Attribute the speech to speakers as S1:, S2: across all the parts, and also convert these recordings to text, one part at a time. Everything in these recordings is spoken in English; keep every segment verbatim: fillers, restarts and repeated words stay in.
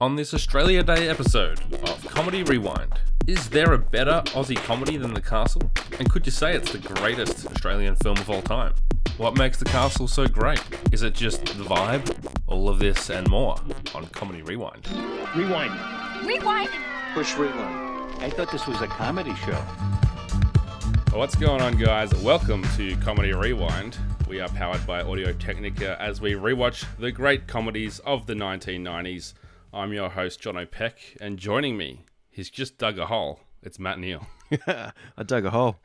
S1: On this Australia Day episode of Comedy Rewind, is there a better Aussie comedy than The Castle? And could you say it's the greatest Australian film of all time? What makes The Castle so great? Is it just the vibe? All of this and more on Comedy Rewind.
S2: Rewind.
S3: Rewind.
S2: Push rewind.
S4: I thought this was a comedy show.
S1: Well, what's going on, guys? Welcome to Comedy Rewind. We are powered by Audio Technica as we rewatch the great comedies of the nineteen nineties. I'm your host, John O'Peck, and joining me, he's just dug a hole. It's Matt Neal.
S5: I dug a hole.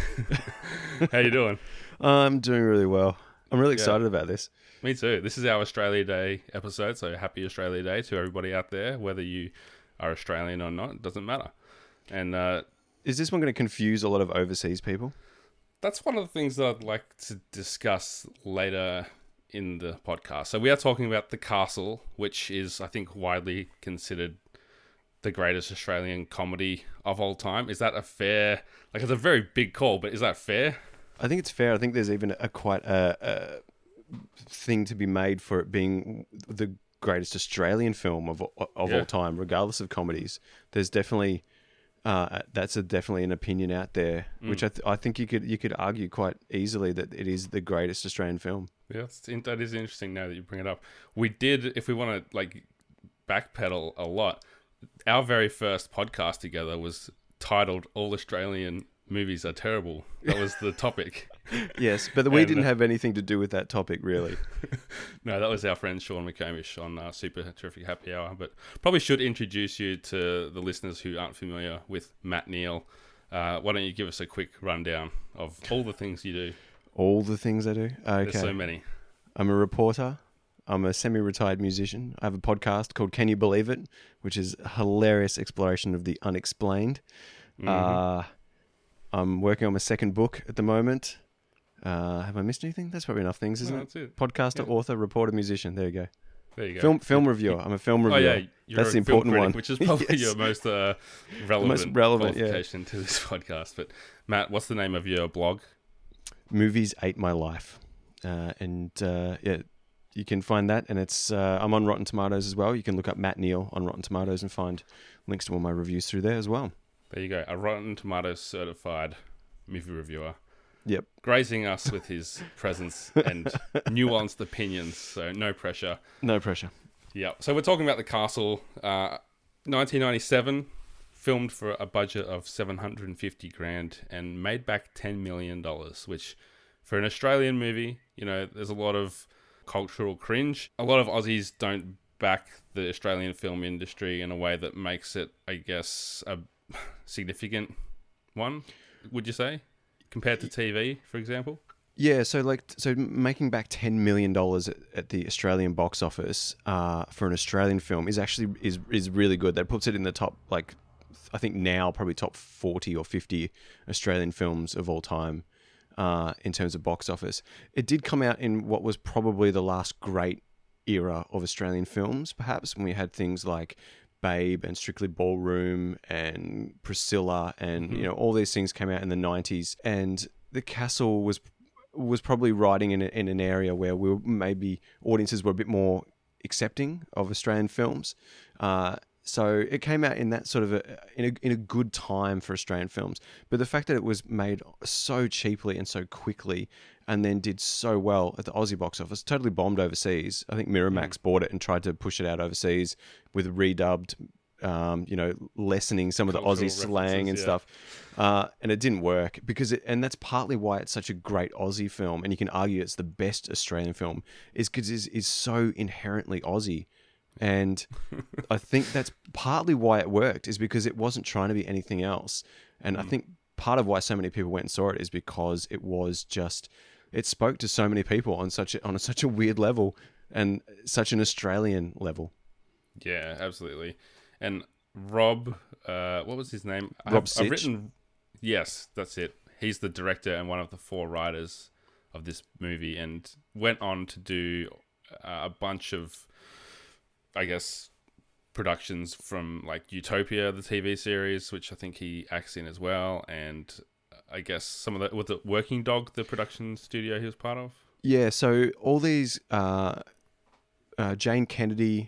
S1: How you doing?
S5: I'm doing really well. I'm really excited yeah. about this.
S1: Me too. This is our Australia Day episode, so happy Australia Day to everybody out there, whether you are Australian or not, it doesn't matter. And uh,
S5: is this one going to confuse a lot of overseas people?
S1: That's one of the things that I'd like to discuss later in the podcast. So we are talking about The Castle, which is, I think, widely considered the greatest Australian comedy of all time. Is that a fair... Like, it's a very big call, but is that fair?
S5: I think it's fair. I think there's even a quite a, a thing to be made for it being the greatest Australian film of of yeah. all time, regardless of comedies. There's definitely... Uh, that's a, definitely an opinion out there, mm. which I, th- I think you could you could argue quite easily that it is the greatest Australian film.
S1: Yeah, that's, that is interesting now that you bring it up. We did, if we want to like backpedal a lot, our very first podcast together was titled "All Australian Movies Are Terrible." That was the topic.
S5: Yes, but we
S1: and,
S5: didn't
S1: uh,
S5: have anything to do with that topic, really.
S1: No, that was our friend Sean McComish on uh, Super Terrific Happy Hour. But probably should introduce you to the listeners who aren't familiar with Matt Neal. Uh, why don't you give us a quick rundown of all the things you do?
S5: All the things I do? Okay.
S1: There's so many. I'm
S5: a reporter. I'm a semi-retired musician. I have a podcast called Can You Believe It, which is a hilarious exploration of the unexplained. Mm-hmm. Uh, I'm working on my second book at the moment. Uh, have I missed anything? That's probably enough things, isn't
S1: no,
S5: it?
S1: That's it.
S5: Podcaster,
S1: yeah.
S5: author, reporter, musician. There you go.
S1: There you go.
S5: Film film reviewer. I'm a film reviewer.
S1: Oh, yeah. You're
S5: That's
S1: a
S5: the important
S1: film critic,
S5: one.
S1: Which is probably
S5: Yes.
S1: your most uh, relevant,
S5: most relevant
S1: qualification
S5: yeah.
S1: to this podcast. But Matt, what's the name of your blog?
S5: Movies Ate My Life. Uh, and uh, yeah, you can find that. And it's uh, I'm on Rotten Tomatoes as well. You can look up Matt Neal on Rotten Tomatoes and find links to all my reviews through there as well.
S1: There you go. A Rotten Tomatoes certified movie reviewer.
S5: Yep.
S1: Grazing us with his presence and nuanced opinions, so no pressure.
S5: No pressure.
S1: Yep. So we're talking about The Castle, uh, nineteen ninety-seven, filmed for a budget of seven hundred fifty grand and made back ten million dollars, which for an Australian movie, you know, there's a lot of cultural cringe. A lot of Aussies don't back the Australian film industry in a way that makes it, I guess, a significant one, would you say? Compared to T V, for example?
S5: Yeah, so like so making back ten million dollars at, at the Australian box office uh, for an Australian film is actually is is really good. That puts it in the top, like, I think now probably top forty or fifty Australian films of all time uh, in terms of box office. It did come out in what was probably the last great era of Australian films, perhaps, when we had things like Babe and Strictly Ballroom and Priscilla and mm-hmm. you know, all these things came out in the nineties, and The Castle was was probably riding in, a, in an area where we were, maybe audiences were a bit more accepting of Australian films. Uh, so it came out in that sort of a, in a in a good time for Australian films. But the fact that it was made so cheaply and so quickly, and then did so well at the Aussie box office, totally bombed overseas. I think Miramax mm. bought it and tried to push it out overseas with redubbed, um, you know, lessening some of the
S1: Cultural
S5: Aussie slang and
S1: yeah.
S5: stuff. Uh, and it didn't work because it, and that's partly why it's such a great Aussie film. And you can argue it's the best Australian film is because it is so inherently Aussie. And I think that's partly why it worked, is because it wasn't trying to be anything else. And mm. I think part of why so many people went and saw it is because it was just, it spoke to so many people on such a, on a, such a weird level and such an Australian level.
S1: Yeah, absolutely. And Rob, uh, what was his name?
S5: Rob
S1: I've,
S5: Sitch.
S1: I've written, yes, that's it. He's the director and one of the four writers of this movie, and went on to do uh, a bunch of, I guess, productions from like Utopia, the T V series, which I think he acts in as well, and I guess some of the, was it Working Dog, the production studio he was part of?
S5: Yeah, so all these, uh, uh, Jane Kennedy,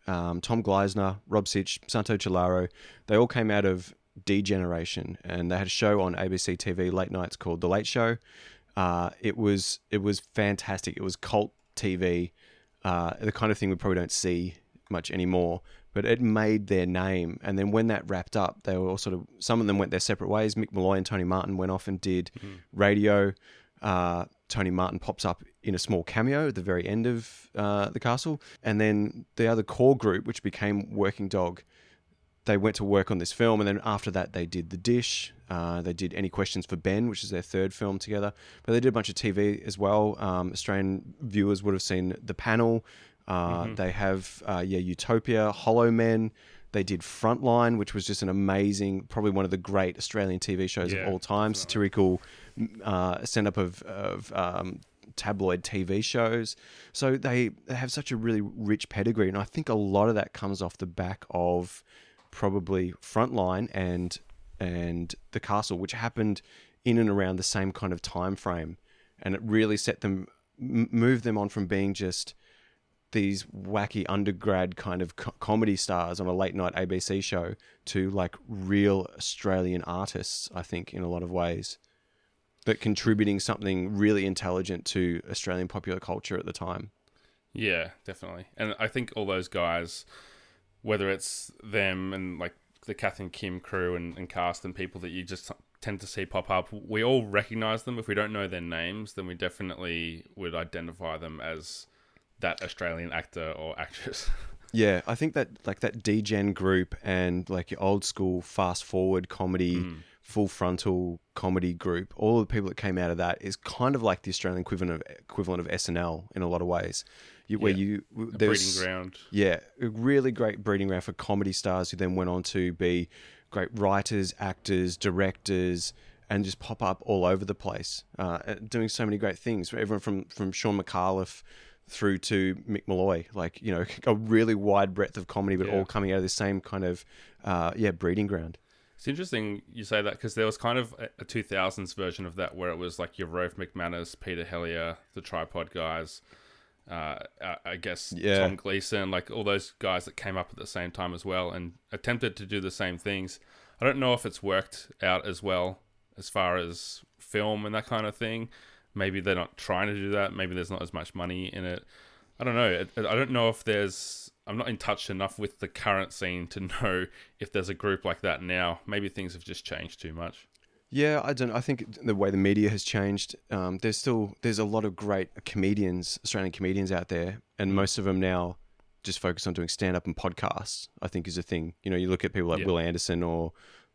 S5: um, Tom Gleisner, Rob Sitch, Santo Cilauro, they all came out of D Generation, and they had a show on A B C T V late nights called The Late Show. Uh, it was it was fantastic. It was cult T V, uh, the kind of thing we probably don't see much anymore. But it made their name. And then when that wrapped up, they were all sort of, some of them went their separate ways. Mick Molloy and Tony Martin went off and did mm. radio. Uh, Tony Martin pops up in a small cameo at the very end of uh, The Castle. And then the other core group, which became Working Dog, they went to work on this film. And then after that, they did The Dish. Uh, they did Any Questions for Ben, which is their third film together. But they did a bunch of T V as well. Um, Australian viewers would have seen The Panel. Uh, mm-hmm. They have, uh, yeah, Utopia, Hollow Men. They did Frontline, which was just an amazing, probably one of the great Australian T V shows yeah, of all time. Definitely. Satirical uh, stand-up of, of um, tabloid T V shows. So they, they have such a really rich pedigree. And I think a lot of that comes off the back of probably Frontline and and The Castle, which happened in and around the same kind of time frame. And it really set them, m- moved them on from being just these wacky undergrad kind of co- comedy stars on a late night A B C show to like real Australian artists, I think, in a lot of ways, but contributing something really intelligent to Australian popular culture at the time.
S1: Yeah, definitely. And I think all those guys, whether it's them and like the Kath and Kim crew and, and cast and people that you just tend to see pop up, we all recognize them. If we don't know their names, then we definitely would identify them as that Australian actor or actress.
S5: Yeah, I think that like that D-Gen group and like your old school fast forward comedy, mm. full frontal comedy group, all the people that came out of that is kind of like the Australian equivalent of equivalent of S N L in a lot of ways. You, yeah. Where you
S1: a breeding ground.
S5: Yeah, a really great breeding ground for comedy stars who then went on to be great writers, actors, directors, and just pop up all over the place, uh, doing so many great things. Everyone from from Sean McAuliffe through to Mick Molloy, like, you know, a really wide breadth of comedy, but yeah. all coming out of the same kind of, uh, yeah, breeding ground.
S1: It's interesting you say that because there was kind of a two thousands version of that where it was like your Rove McManus, Peter Hellier, the Tripod guys, uh, I guess yeah. Tom Gleeson, like all those guys that came up at the same time as well and attempted to do the same things. I don't know if it's worked out as well as far as film and that kind of thing. Maybe they're not trying to do that. Maybe there's not as much money in it. I don't know. I don't know if there's... I'm not in touch enough with the current scene to know if there's a group like that now. Maybe things have just changed too much.
S5: Yeah, I don't know. I think the way the media has changed, um, there's still... There's a lot of great comedians, Australian comedians out there, and most of them now just focus on doing stand-up and podcasts, I think is a thing. You know, you look at people like yeah. Will Anderson or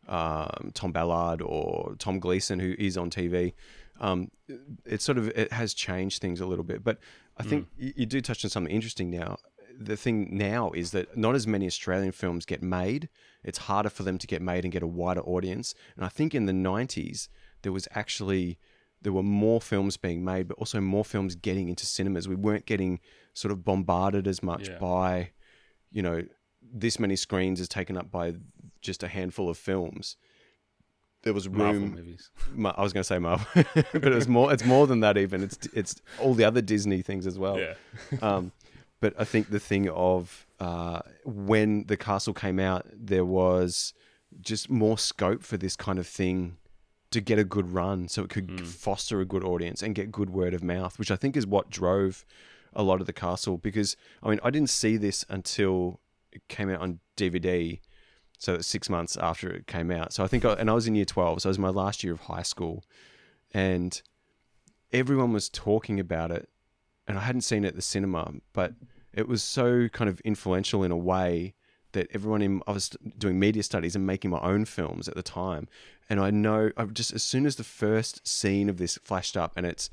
S5: um, Tom Ballard or Tom Gleeson, who is on T V. Um, it sort of it has changed things a little bit, but I think mm. you, you do touch on something interesting now. The thing now is that not as many Australian films get made. It's harder for them to get made and get a wider audience. And I think in the nineties, there was actually, there were more films being made, but also more films getting into cinemas. We weren't getting sort of bombarded as much yeah. by, you know, this many screens is taken up by just a handful of films. There was room.
S1: Marvel movies.
S5: I was going to say Marvel, but it was more. It's more than that. Even it's it's all the other Disney things as well.
S1: Yeah.
S5: um, but I think the thing of uh, when The Castle came out, there was just more scope for this kind of thing to get a good run, so it could mm. foster a good audience and get good word of mouth, which I think is what drove a lot of The Castle. Because I mean, I didn't see this until it came out on D V D. So it's six months after it came out. So I think, I, and I was in year twelve, so it was my last year of high school, and everyone was talking about it, and I hadn't seen it at the cinema, but it was so kind of influential in a way that everyone in, I was doing media studies and making my own films at the time. And I know, I just, as soon as the first scene of this flashed up, and it's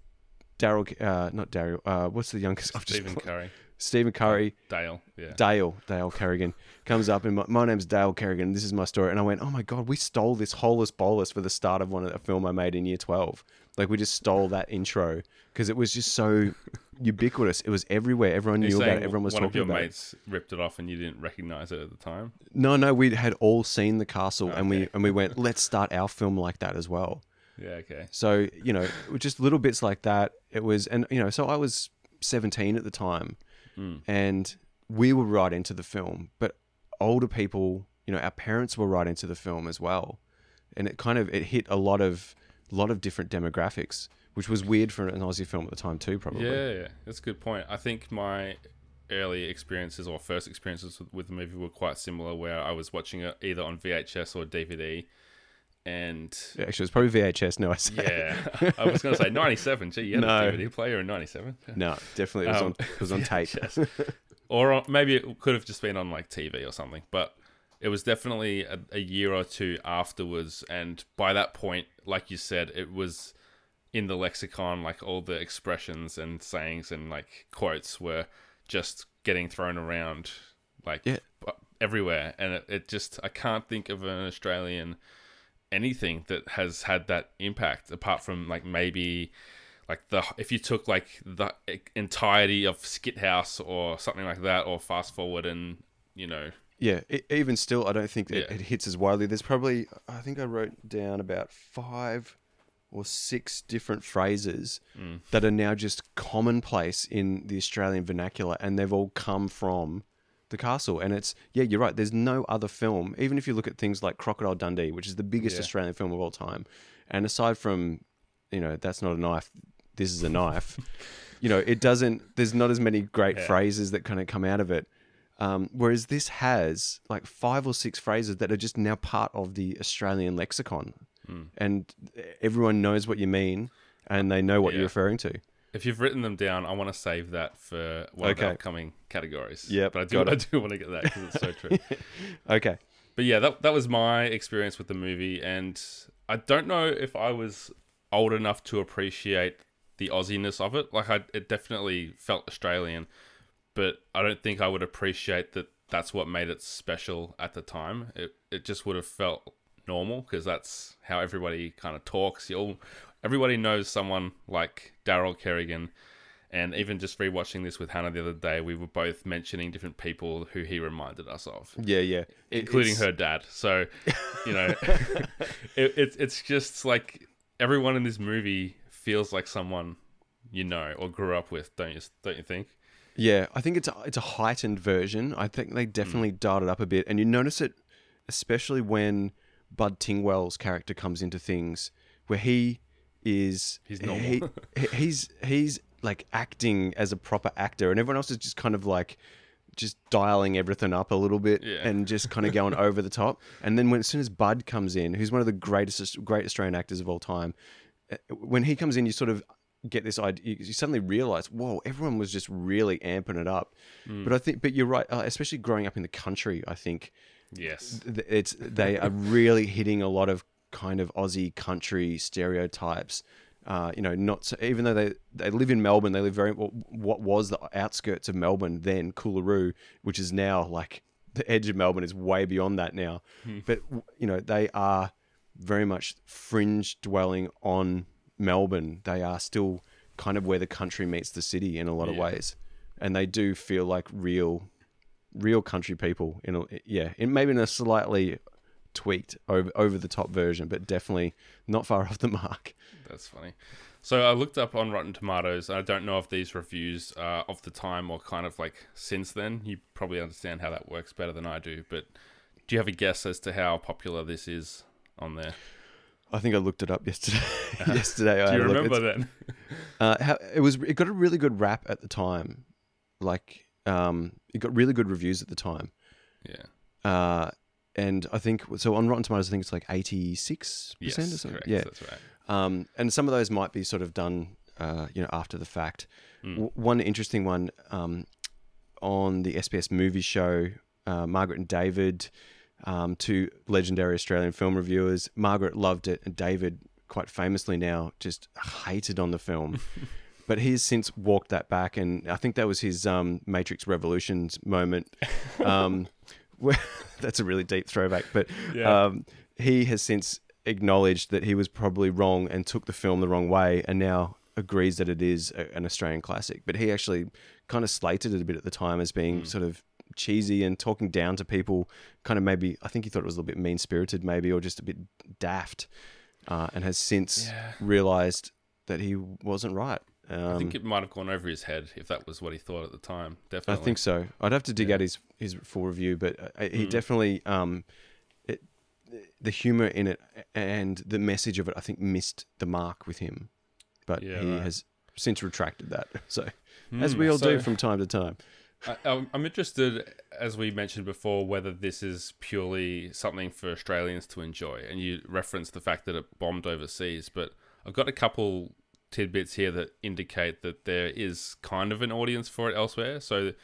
S5: Daryl, uh, not Daryl, uh, what's the youngest?
S1: Stephen Curry.
S5: Stephen Curry.
S1: Dale, yeah.
S5: Dale, Dale Kerrigan comes up and my, my name's Dale Kerrigan. This is my story. And I went, oh my God, we stole this holus bolus for the start of one of a film I made in year twelve. Like we just stole that intro because it was just so ubiquitous. It was everywhere. Everyone knew about it. Everyone was talking about it.
S1: One of your mates ripped it off and you didn't recognize it at the time?
S5: No, no, we had all seen The Castle
S1: okay.
S5: and we and we went, let's start our film like that as well.
S1: Yeah, okay.
S5: So, you know, just little bits like that. It was, and you know, so I was seventeen at the time. Mm. And we were right into the film, but older people, you know, our parents were right into the film as well, and it kind of it hit a lot of lot of different demographics, which was weird for an Aussie film at the time too, probably.
S1: Yeah, yeah, that's a good point. I think my early experiences or first experiences with, with the movie were quite similar, where I was watching it either on V H S or D V D, and
S5: Yeah, actually, it's probably V H S. No, I say.
S1: yeah, I was going to say ninety-seven. Gee, you had
S5: No.
S1: a D V D player in ninety-seven.
S5: No, definitely it was
S1: Um,
S5: on it was on tape.
S1: V H S. Or on, maybe it could have just been on like T V or something, but it was definitely a, a year or two afterwards, and by that point, like you said, it was in the lexicon. Like all the expressions and sayings and like quotes were just getting thrown around like
S5: Yeah.
S1: everywhere, and it, it just I can't think of an Australian anything that has had that impact apart from like maybe like the if you took like the entirety of Skit House or something like that, or fast forward and you know
S5: Yeah, e even still, I don't think it,
S1: Yeah.
S5: it hits as widely. There's probably, I think I wrote down about five or six different phrases
S1: Mm.
S5: that are now just commonplace in the Australian vernacular, and they've all come from The Castle. And it's, yeah, you're right. There's no other film, even if you look at things like Crocodile Dundee, which is the biggest
S1: Yeah.
S5: Australian film of all time. And aside from, you know, that's not a knife, this is a knife. You know, it doesn't, there's not as many great
S1: Yeah.
S5: phrases that kind of come out of it. Um, whereas this has like five or six phrases that are just now part of the Australian lexicon.
S1: Mm.
S5: And everyone knows what you mean and they know what
S1: Yeah.
S5: you're referring to.
S1: If you've written them down, I want to save that for one of
S5: Okay.
S1: the upcoming categories.
S5: Yep,
S1: but I do
S5: got
S1: I
S5: it.
S1: do want to get that because it's so true.
S5: Okay.
S1: But yeah, that that was my experience with the movie, and I don't know if I was old enough to appreciate the Aussiness of it. Like, I it definitely felt Australian, but I don't think I would appreciate that. That's what made it special at the time. It it just would have felt normal because that's how everybody kind of talks. You all, everybody knows someone like Daryl Kerrigan. And even just rewatching this with Hannah the other day, we were both mentioning different people who he reminded us of,
S5: Yeah, yeah. It-
S1: including
S5: it's-
S1: her dad. So, you know, it, it's it's just like everyone in this movie feels like someone you know or grew up with. Don't you? Don't you think?
S5: Yeah, I think it's a, it's a heightened version. I think they definitely dialed it up a bit. And you notice it especially when Bud Tingwell's character comes into things where he is...
S1: He's normal.
S5: He, he- he's, he's like acting as a proper actor, and everyone else is just kind of like just dialing everything up a little bit
S1: Yeah.
S5: and just kind of going over the top. And then when as soon as Bud comes in, who's one of the greatest great Australian actors of all time, uh, when he comes in, you sort of get this idea. You suddenly realize, whoa, everyone was just really amping it up.
S1: Mm.
S5: But I think, but you're right, uh, especially growing up in the country. I think
S1: Yes.
S5: th- it's they are really hitting a lot of kind of Aussie country stereotypes. Uh, you know, not so, even though they, they live in Melbourne, they live very what was the outskirts of Melbourne then, Coolaroo, which is now like the edge of Melbourne is way beyond that now. But you know, they are very much fringe dwelling on Melbourne. They are still kind of where the country meets the city in a lot of
S1: Yeah.
S5: ways, and they do feel like real, real country people. In a, yeah, in maybe in a slightly tweaked over over the top version, but definitely not far off the mark.
S1: That's funny. So I looked up on Rotten Tomatoes. I don't know if these reviews are of the time or kind of like since then. You probably understand how that works better than I do. But do you have a guess as to how popular this is on there?
S5: I think I looked it up yesterday. yesterday, I
S1: Do
S5: had
S1: you
S5: a look.
S1: remember
S5: It's-
S1: then?
S5: Uh, how, it was. It got a really good rap at the time. Like, um, it got really good reviews at the time.
S1: Yeah.
S5: Uh, and I think so on Rotten Tomatoes. I think it's like eighty-six
S1: Yes,
S5: percent or something.
S1: correct.
S5: Yeah.
S1: That's right.
S5: Um, and some of those might be sort of done, uh, you know, after the fact.
S1: Mm.
S5: W- one interesting one um, on the S B S movie show, uh, Margaret and David, um, two legendary Australian film reviewers. Margaret loved it, and David, quite famously now, just hated on the film. But he's since walked that back, and I think that was his um, Matrix Revolutions moment. Um, where, that's a really deep throwback, but
S1: Yeah.
S5: um, he has since acknowledged that he was probably wrong and took the film the wrong way, and now agrees that it is a, an Australian classic. But he actually kind of slated it a bit at the time as being
S1: Mm.
S5: sort of cheesy and talking down to people, kind of maybe, I think he thought it was a little bit mean-spirited maybe, or just a bit daft, uh, and has since
S1: Yeah.
S5: realised that he wasn't right. Um,
S1: I think it might have gone over his head if that was what he thought at the time.
S5: I
S1: Definitely.
S5: think so. I'd have to dig
S1: Yeah.
S5: out his, his full review, but uh, he
S1: Mm.
S5: definitely um, it, the humor in it and the message of it, I think, missed the mark with him. But
S1: Yeah,
S5: he
S1: right.
S5: has since retracted that. So, as
S1: Mm,
S5: we all do
S1: so-
S5: from time to time.
S1: I, I'm I'm interested, as we mentioned before, whether this is purely something for Australians to enjoy. And you referenced the fact that it bombed overseas, but I've got a couple tidbits here that indicate that there is kind of an audience for it elsewhere. So,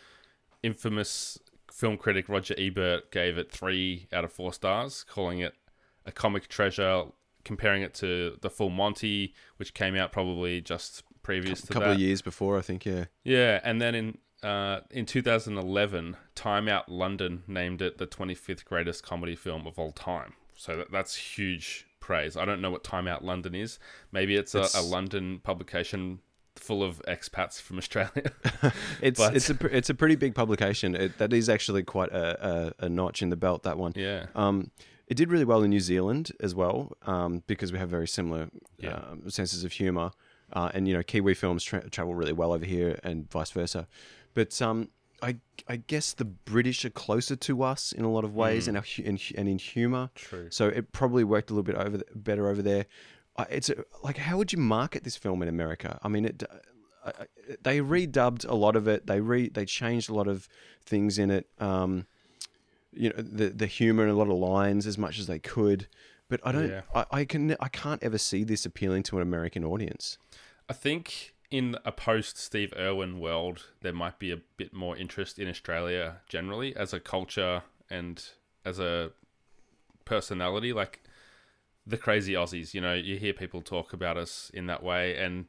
S1: infamous film critic Roger Ebert gave it three out of four stars, calling it a comic treasure, comparing it to The Full Monty, which came out probably just previous
S5: A
S1: to
S5: couple
S1: that.
S5: of years before, I think, yeah.
S1: Yeah, and then in uh, in two thousand eleven, Time Out London named it the twenty-fifth greatest comedy film of all time. So that, that's huge praise. I don't know what Time Out London is. Maybe it's,
S5: It's-
S1: a, a London publication full of expats from Australia.
S5: It's
S1: But-
S5: it's a pr- it's a pretty big publication. It, that is actually quite a, a, a notch in the belt, that one.
S1: Yeah.
S5: Um, it did really well in New Zealand as well, um, because we have very similar
S1: Yeah.
S5: um, senses of humour, uh, and you know, Kiwi films tra- travel really well over here, and vice versa. But um, I I guess the British are closer to us in a lot of ways, and our hu- and, hu- and in humour.
S1: True.
S5: So it probably worked a little bit over the, better over there. Uh, it's a, like, how would you market this film in America? I mean, it. I, I, they redubbed a lot of it. They re they changed a lot of things in it. Um, you know, the the humor and a lot of lines as much as they could. But I don't.
S1: Yeah.
S5: I, I can. I can't ever see this appealing to an American audience.
S1: I think in a post Steve Irwin world, there might be a bit more interest in Australia generally as a culture and as a personality. Like the crazy Aussies, you know, you hear people talk about us in that way, and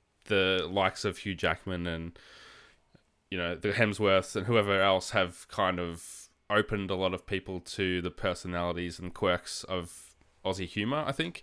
S1: the likes of Hugh Jackman and, you know, the Hemsworths and whoever else have kind of opened a lot of people to the personalities and quirks of Aussie humor, I think.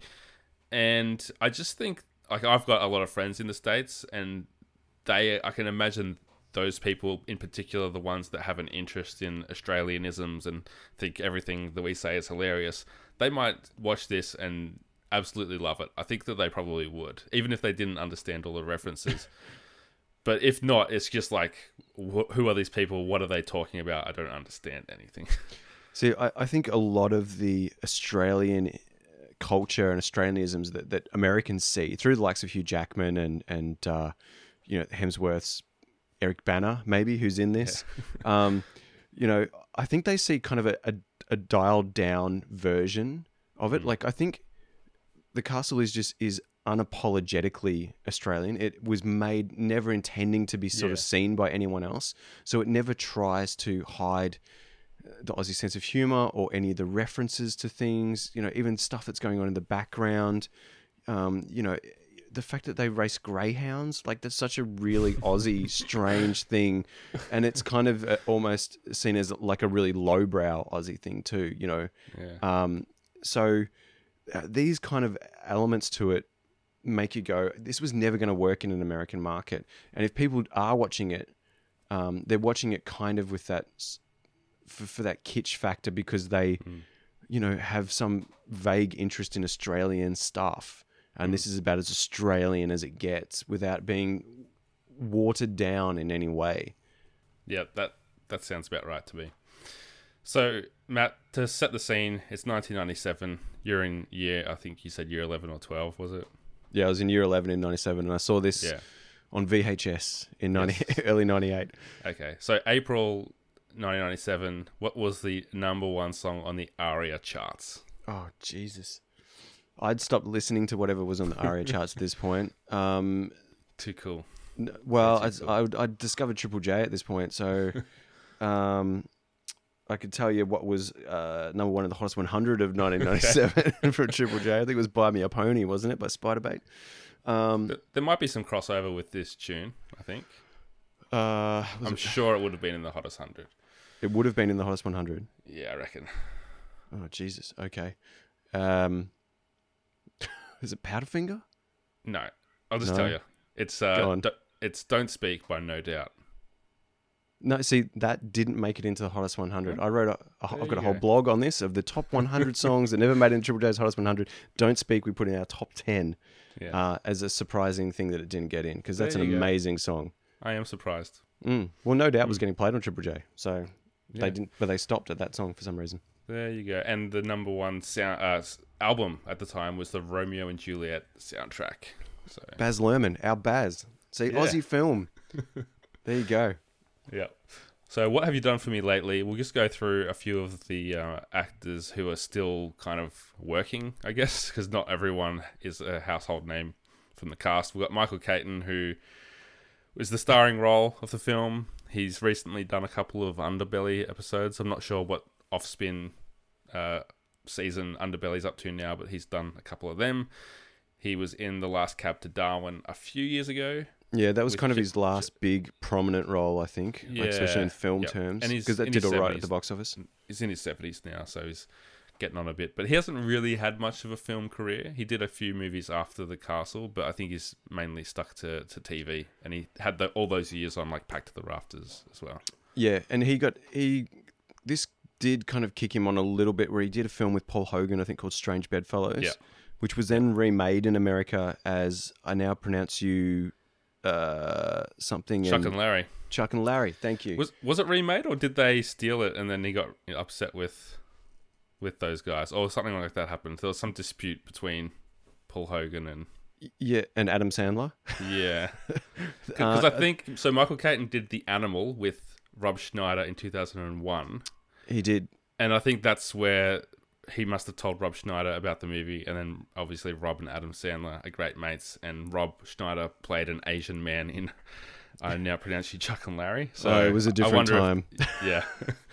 S1: And I just think, like, I've got a lot of friends in the States, and they, I can imagine those people in particular, the ones that have an interest in Australianisms and think everything that we say is hilarious, they might watch this and absolutely love it. I think that they probably would, even if they didn't understand all the references. But if not, it's just like, wh- who are these people? What are they talking about? I don't understand anything.
S5: See, I, I think a lot of the Australian culture and Australianisms that, that Americans see through the likes of Hugh Jackman and and uh, you know, Hemsworth's Eric Banner, maybe, who's in this. um, you know, I think they see kind of a, a, a dialed down version of it.
S1: Mm.
S5: Like, I think The Castle is just is unapologetically Australian. It was made never intending to be sort
S1: Yeah.
S5: of seen by anyone else, so it never tries to hide the Aussie sense of humor or any of the references to things, you know, even stuff that's going on in the background. Um, you know, the fact that they race greyhounds, like, that's such a really Aussie strange thing. And it's kind of uh, almost seen as like a really lowbrow Aussie thing too, you know.
S1: Yeah.
S5: Um, so uh, these kind of elements to it make you go, this was never going to work in an American market. And if people are watching it, um, they're watching it kind of with that, s- for, for that kitsch factor, because they,
S1: Mm.
S5: you know, have some vague interest in Australian stuff. And this is about as Australian as it gets without being watered down in any way.
S1: Yeah, that that sounds about right to me. So, Matt, to set the scene, it's nineteen ninety-seven. You're in year, I think you said year eleven or twelve, was it?
S5: Yeah, I was in year eleven in ninety-seven, and I saw this
S1: Yeah.
S5: on V H S in ninety,
S1: Yes.
S5: early ninety-eight.
S1: Okay, so April nineteen ninety-seven, what was the number one song on the ARIA charts?
S5: Oh, Jesus. I'd stopped listening to whatever was on the ARIA charts at this point. Um,
S1: Too cool.
S5: n- well,
S1: That's
S5: I, I, I discovered Triple J at this point, so um, I could tell you what was uh, number one in the hottest one hundred of nineteen ninety-seven for Triple J. I think it was Buy Me a Pony, wasn't it, by Spiderbait? Um,
S1: But there might be some crossover with this tune, I think.
S5: uh, was
S1: I'm
S5: it,
S1: sure it would have been in the hottest one hundred.
S5: it would have been in the hottest one hundred.
S1: Yeah, I reckon.
S5: Oh, Jesus. Okay. Um, is it Powderfinger?
S1: No, I'll just
S5: No?
S1: tell you. It's
S5: Go
S1: uh,
S5: on.
S1: do- it's Don't Speak by No Doubt.
S5: No, see, that didn't make it into the hottest one hundred. I wrote a, a,
S1: There
S5: I've got a
S1: you
S5: whole
S1: go.
S5: blog on this of the top one hundred songs that never made it in Triple J's hottest one hundred. Don't Speak, we put in our top ten.
S1: Yeah.
S5: uh, as a surprising thing that it didn't get in, because that's
S1: There
S5: an
S1: you go.
S5: amazing song.
S1: I am surprised.
S5: Mm. Well, No Doubt was getting played on Triple J, so
S1: Yeah.
S5: they didn't, but they stopped at that song for some reason.
S1: There you go. And the number one sound uh, s- album at the time was the Romeo and Juliet soundtrack. So
S5: Baz Luhrmann, our Baz. See,
S1: Yeah.
S5: Aussie film. There you go.
S1: yeah. So what have you done for me lately? We'll just go through a few of the uh, actors who are still kind of working, I guess, because not everyone is a household name from the cast. We've got Michael Keaton, who was the starring role of the film. He's recently done a couple of Underbelly episodes. I'm not sure what Offspin uh, season Underbelly's up to now, but he's done a couple of them. He was in The Last Cab to Darwin a few years ago.
S5: Yeah, that was
S1: With
S5: kind of
S1: J-
S5: his last big prominent role, I think, like, especially
S1: Yeah,
S5: in film
S1: yep.
S5: terms,
S1: And he's
S5: because that
S1: in
S5: did
S1: his
S5: all right at the
S1: seventies.
S5: box office.
S1: He's in his seventies now, so he's getting on a bit. But he hasn't really had much of a film career. He did a few movies after The Castle, but I think he's mainly stuck to, to T V. And he had the, all those years on like Packed to the Rafters as well.
S5: Yeah, and he got he. This did kind of kick him on a little bit, where he did a film with Paul Hogan, I think, called Strange Bedfellows,
S1: Yeah.
S5: which was then remade in America as I now pronounce you uh, something.
S1: Chuck
S5: and,
S1: and Larry.
S5: Chuck and Larry. Thank you.
S1: Was was it remade, or did they steal it and then he got upset with with those guys? Or something like that happened. There was some dispute between Paul Hogan and...
S5: Yeah, and Adam Sandler.
S1: Yeah. Because
S5: Uh,
S1: I think... So Michael Keaton did The Animal with Rob Schneider in two thousand one.
S5: He did.
S1: And I think that's where he must have told Rob Schneider about the movie. And then obviously Rob and Adam Sandler are great mates. And Rob Schneider played an Asian man in, I now pronounce you Chuck and Larry. So
S5: Oh, it was a
S1: I
S5: different
S1: wonder if-
S5: time.
S1: yeah.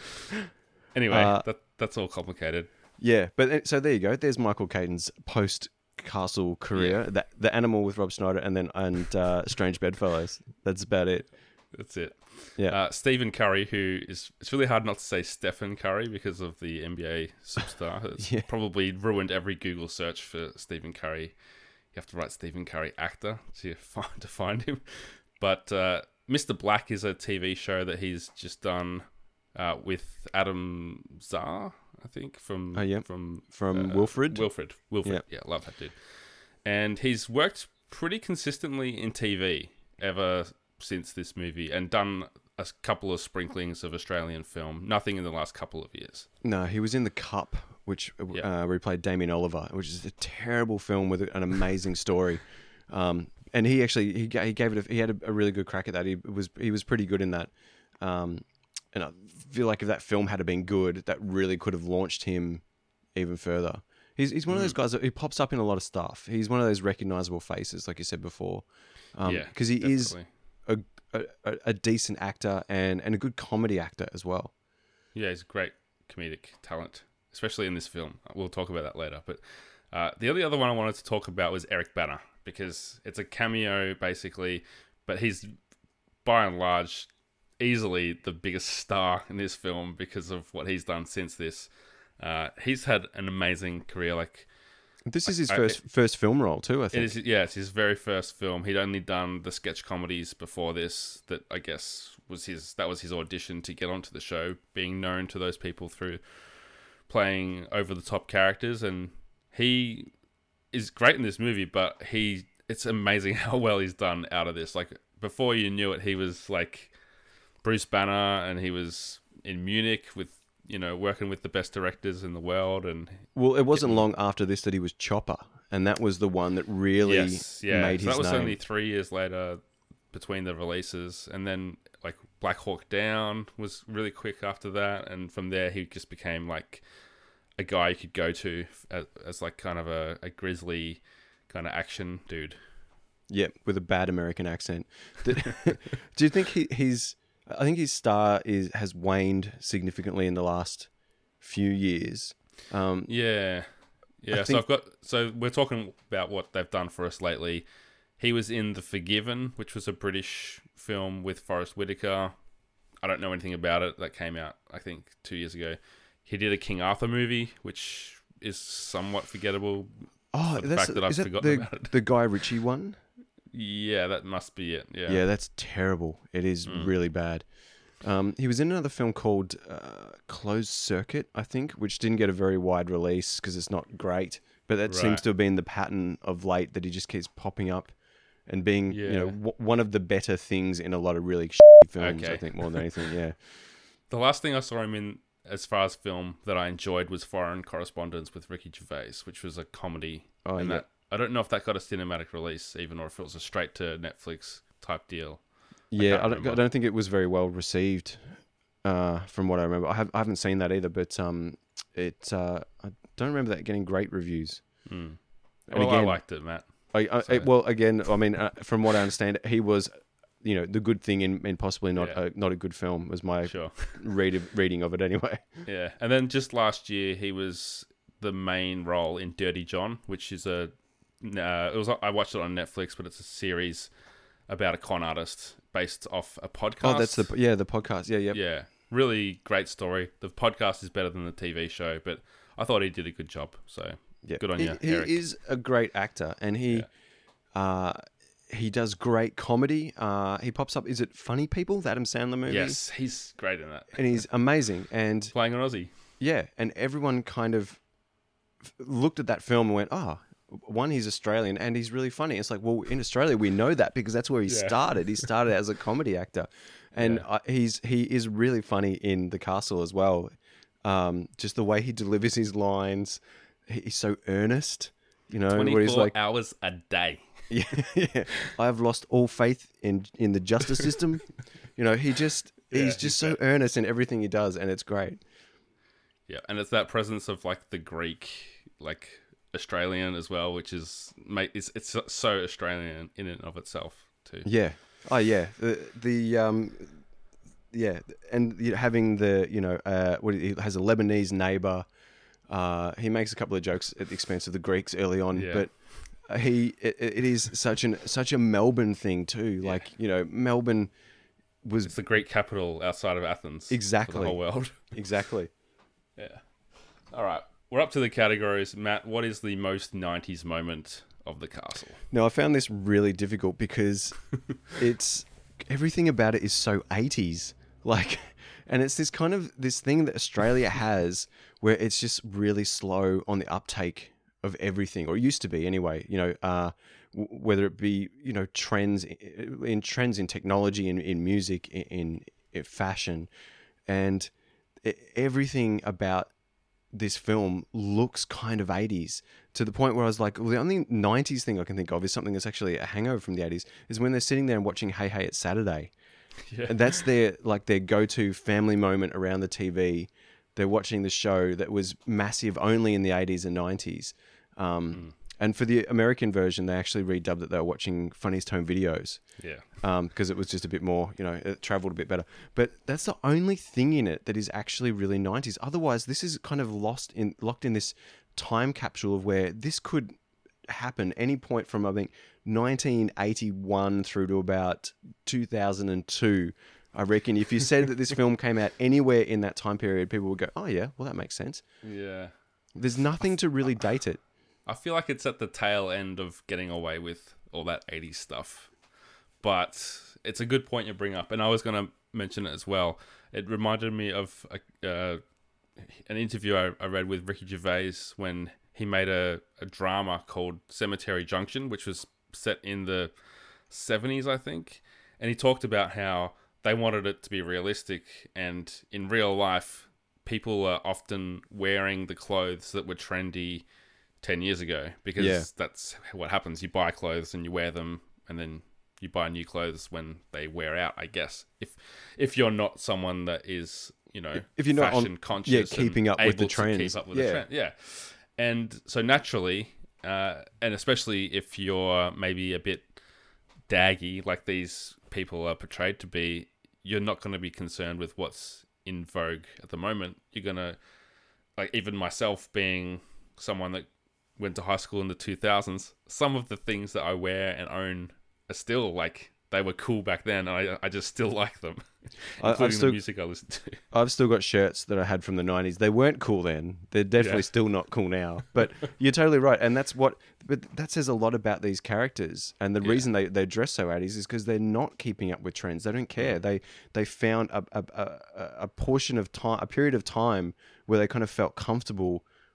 S1: Anyway,
S5: Uh,
S1: that that's all complicated.
S5: Yeah, but uh, so there you go. There's Michael Keaton's post Castle career.
S1: Yeah.
S5: That the Animal with Rob Schneider, and then and uh, Strange Bedfellows. That's about it.
S1: That's it.
S5: Yeah.
S1: Uh, Stephen Curry, who is... It's really hard not to say Stephen Curry because of the N B A superstar. It's
S5: Yeah.
S1: probably ruined every Google search for Stephen Curry. You have to write Stephen Curry actor to find, to find him. But uh, Mister Black is a T V show that he's just done uh, with Adam Zar, I think, from...
S5: Oh, yeah.
S1: From,
S5: From
S1: uh,
S5: Wilfred.
S1: Wilfred. Wilfred. Yeah. love that dude. And he's worked pretty consistently in T V ever since this movie and done a couple of sprinklings of Australian film. Nothing in the last couple of years.
S5: No, he was in The Cup, which
S1: Yeah.
S5: uh, where he played Damien Oliver, which is a terrible film with an amazing story. Um, and he actually he, ga- he gave it a, he had a, a really good crack at that. He was he was pretty good in that. Um, and I feel like if that film had been good, that really could have launched him even further. He's he's one of those guys that he pops up in a lot of stuff. He's one of those recognizable faces, like you said before. Um,
S1: yeah,
S5: because he is
S1: definitely.
S5: a, a a decent actor and, and a good comedy actor as well.
S1: Yeah, he's a great comedic talent, especially in this film. We'll talk about that later. But uh, the only other one I wanted to talk about was Eric Bana, because it's a cameo, basically, but he's, by and large, easily the biggest star in this film because of what he's done since this. Uh, he's had an amazing career. Like,
S5: This is his
S1: I-
S5: first first film role too, I
S1: it
S5: think.
S1: is, yeah, it's his very first film. He'd only done the sketch comedies before this. That I guess was his. That was his audition to get onto the show, being known to those people through playing over the top characters. And he is great in this movie, but he. It's amazing how well he's done out of this. Like, before you knew it, he was like Bruce Banner, and he was in Munich with, you know, working with the best directors in the world. And
S5: Well, it wasn't
S1: getting-
S5: long after this that he was Chopper, and that was the one that really
S1: yes, yeah.
S5: made
S1: so
S5: his
S1: that was
S5: name.
S1: only three years later between the releases, and then like Black Hawk Down was really quick after that, and from there he just became like a guy you could go to as, as like kind of a, a grisly kind of action dude.
S5: Yeah, with a bad American accent. Did- Do you think he, he's? I think his star is has waned significantly in the last few years. Um,
S1: Yeah, yeah.
S5: I
S1: So
S5: think-
S1: I've got. So we're talking about what they've done for us lately. He was in The Forgiven, which was a British film with Forrest Whitaker. I don't know anything about it. That came out, I think, two years ago. He did a King Arthur movie, which is somewhat forgettable.
S5: oh,
S1: For the
S5: that's
S1: fact that I've
S5: is that
S1: forgotten
S5: the
S1: about it.
S5: the Guy Ritchie one?
S1: Yeah, that must be it. Yeah.
S5: Yeah, that's terrible. It is
S1: Mm.
S5: really bad. Um, he was in another film called uh, Closed Circuit, I think, which didn't get a very wide release because it's not great. but that
S1: Right.
S5: seems to have been the pattern of late, that he just keeps popping up and being, you know,
S1: Yeah.
S5: w- one of the better things in a lot of really shitty films.
S1: Okay.
S5: I think more than anything, yeah.
S1: The last thing I saw him in, as far as film that I enjoyed, was Foreign Correspondence with Ricky Gervais, which was a comedy.
S5: Oh,
S1: and
S5: yeah.
S1: that I don't know if that got a cinematic release, even, or if it was a straight to Netflix type deal.
S5: Yeah,
S1: can't
S5: I, don't,
S1: remember.
S5: I don't think it was very well received, uh, from what I remember. I, have, I haven't seen that either, but um, it uh, I don't remember that getting great reviews.
S1: Mm.
S5: And
S1: Well, I
S5: again-
S1: liked it, Matt.
S5: I, I,
S1: So-
S5: well, again, I mean, uh, from what I understand, he was, you know, the good thing in, in possibly not
S1: Yeah.
S5: a, not a good film was my
S1: Sure.
S5: read of, reading of it anyway.
S1: Yeah, and then just last year he was the main role in Dirty John, which is a uh, it was I watched it on Netflix, but it's a series about a con artist based off a podcast.
S5: Oh, that's the yeah the podcast. Yeah, yeah.
S1: yeah, really great story. The podcast is better than the T V show, but I thought he did a good job. So
S5: Yeah.
S1: good on
S5: he,
S1: you,
S5: he
S1: Eric.
S5: is a great actor, and he
S1: Yeah.
S5: uh, he does great comedy. Uh, he pops up. Is it Funny People, the Adam Sandler movie?
S1: Yes, he's great in that.
S5: And he's amazing. And
S1: Playing an Aussie.
S5: yeah, and everyone kind of f- looked at that film and went, "Oh, one, he's Australian, and he's really funny." It's like, well, in Australia, we know that because that's where he
S1: Yeah.
S5: started. He started as a comedy actor, and
S1: Yeah.
S5: uh, he's he is really funny in The Castle as well. Um, just the way he delivers his lines, he- he's so earnest. You know, where he's
S1: twenty-four
S5: like,
S1: hours a day.
S5: yeah, yeah, I have lost all faith in in the justice system. You know, he just
S1: Yeah,
S5: he's
S1: he's
S5: just so earnest in everything he does, and it's great.
S1: Yeah, and it's that presence of like the Greek, like Australian as well, which is mate, it's it's so Australian in and of itself too.
S5: Yeah. Oh, yeah. The the um, yeah, and you know, having the you know uh, what he has a Lebanese neighbor. Uh, he makes a couple of jokes at the expense of the Greeks early on,
S1: Yeah.
S5: but uh, he it, it is such an such a Melbourne thing too. Like you know, Melbourne was
S1: It's the Greek capital outside of Athens. For
S5: Exactly.
S1: the whole world.
S5: exactly.
S1: Yeah. All right, we're up to the categories. Matt, what is the most nineties moment of The Castle?
S5: No, I found this really difficult because it's everything about it is so eighties. Like, and it's this kind of this thing that Australia has where it's just really slow on the uptake of everything, or it used to be anyway. You know, uh, w- whether it be you know trends in, in trends in technology, in in music, in, in, in fashion, and e- everything about this film looks kind of eighties to the point where I was like, well, the only nineties thing I can think of is something that's actually a hangover from the eighties is when they're sitting there and watching Hey Hey It's Saturday.
S1: Yeah.
S5: And that's their like their go-to family moment around the T V. They're watching the show that was massive only in the eighties and nineties. Um,
S1: Mm.
S5: And for the American version, they actually redubbed that they were watching Funniest Home Videos
S1: Yeah.
S5: because it was just a bit more, you know, it traveled a bit better. But that's the only thing in it that is actually really nineties. Otherwise, this is kind of lost in locked in this time capsule of where this could happen any point from I think nineteen eighty-one through to about two thousand two. I reckon if you said that this film came out anywhere in that time period, people would go, "Oh yeah, well that makes sense."
S1: Yeah.
S5: There's nothing to really date it.
S1: I feel like it's at the tail end of getting away with all that eighties stuff. But it's a good point you bring up. And I was going to mention it as well. It reminded me of a, uh, an interview I, I read with Ricky Gervais when he made a, a drama called Cemetery Junction, which was set in the seventies, I think. And he talked about how they wanted it to be realistic. And in real life, people are often wearing the clothes that were trendy ten years ago because
S5: Yeah.
S1: that's what happens. You buy clothes and you wear them, and then you buy new clothes when they wear out, I guess. If if you're not someone that is, you know,
S5: If you're not on-
S1: fashion conscious,
S5: yeah,
S1: and
S5: keeping up with the
S1: able to
S5: trends.
S1: keep up with
S5: Yeah.
S1: the trend, yeah. And so naturally, uh, and especially if you're maybe a bit daggy, like these people are portrayed to be, you're not going to be concerned with what's in vogue at the moment. You're gonna, like, even myself being someone that went to high school in the two thousands, some of the things that I wear and own are still like they were cool back then, and I I just still like them,
S5: I- I've
S1: including
S5: still-
S1: the music I listen to.
S5: I've still got shirts that I had from the nineties. They weren't cool then. They're definitely
S1: Yeah.
S5: still not cool now. But you're totally right. And that's what, but that says a lot about these characters. And the
S1: Yeah.
S5: reason they, they dress so eighties is because they're not keeping up with trends. They don't care. They they found a, a, a, a portion of time, a period of time where they kind of felt comfortable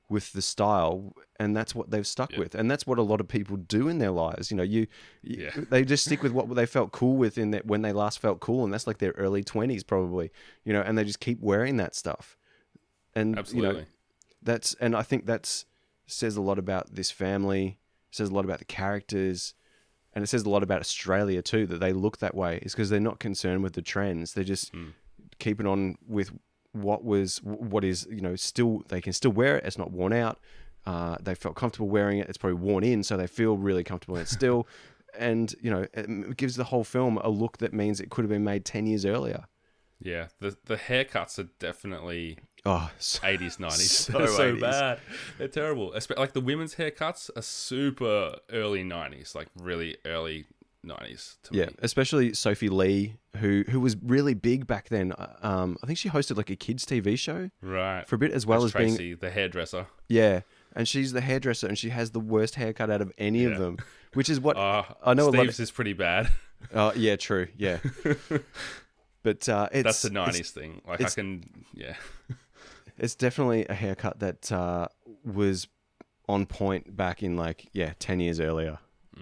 S5: with the style, and that's what they've stuck
S1: Yeah.
S5: with, and that's what a lot of people do in their lives. You know, you, you
S1: Yeah.
S5: they just stick with what they felt cool with in that when they last felt cool, and that's like their early twenties probably. You know, and they just keep wearing that stuff, and
S1: Absolutely.
S5: you know, that's and I think that's says a lot about this family, says a lot about the characters, and it says a lot about Australia too, that they look that way. Is because they're not concerned with the trends. They're just
S1: Mm.
S5: keeping on with what was, what is, you know, still, they can still wear it. It's not worn out. Uh, they felt comfortable wearing it. It's probably worn in, so they feel really comfortable in it still. And, you know, it gives the whole film a look that means it could have been made ten years earlier.
S1: Yeah, the the haircuts are definitely
S5: Oh, so,
S1: eighties, nineties.
S5: so
S1: They're so
S5: eighties.
S1: bad. They're terrible. Espe- Like the women's haircuts are super early nineties, like really early nineties to
S5: yeah,
S1: me.
S5: especially Sophie Lee, who who was really big back then. Um, I think she hosted like a kids T V show
S1: Right.
S5: for a bit, as well
S1: That's
S5: as being,
S1: Tracy, the hairdresser.
S5: yeah. And she's the hairdresser, and she has the worst haircut out of any
S1: Yeah.
S5: of them, which is what
S1: Uh,
S5: I know.
S1: Steve's
S5: a lot. Of,
S1: is pretty bad.
S5: uh, yeah, true. Yeah, but uh, it's
S1: That's the
S5: it's-
S1: nineties thing. Like I
S5: it's-
S1: can, yeah.
S5: It's definitely a haircut that uh, was on point back in like yeah ten years earlier.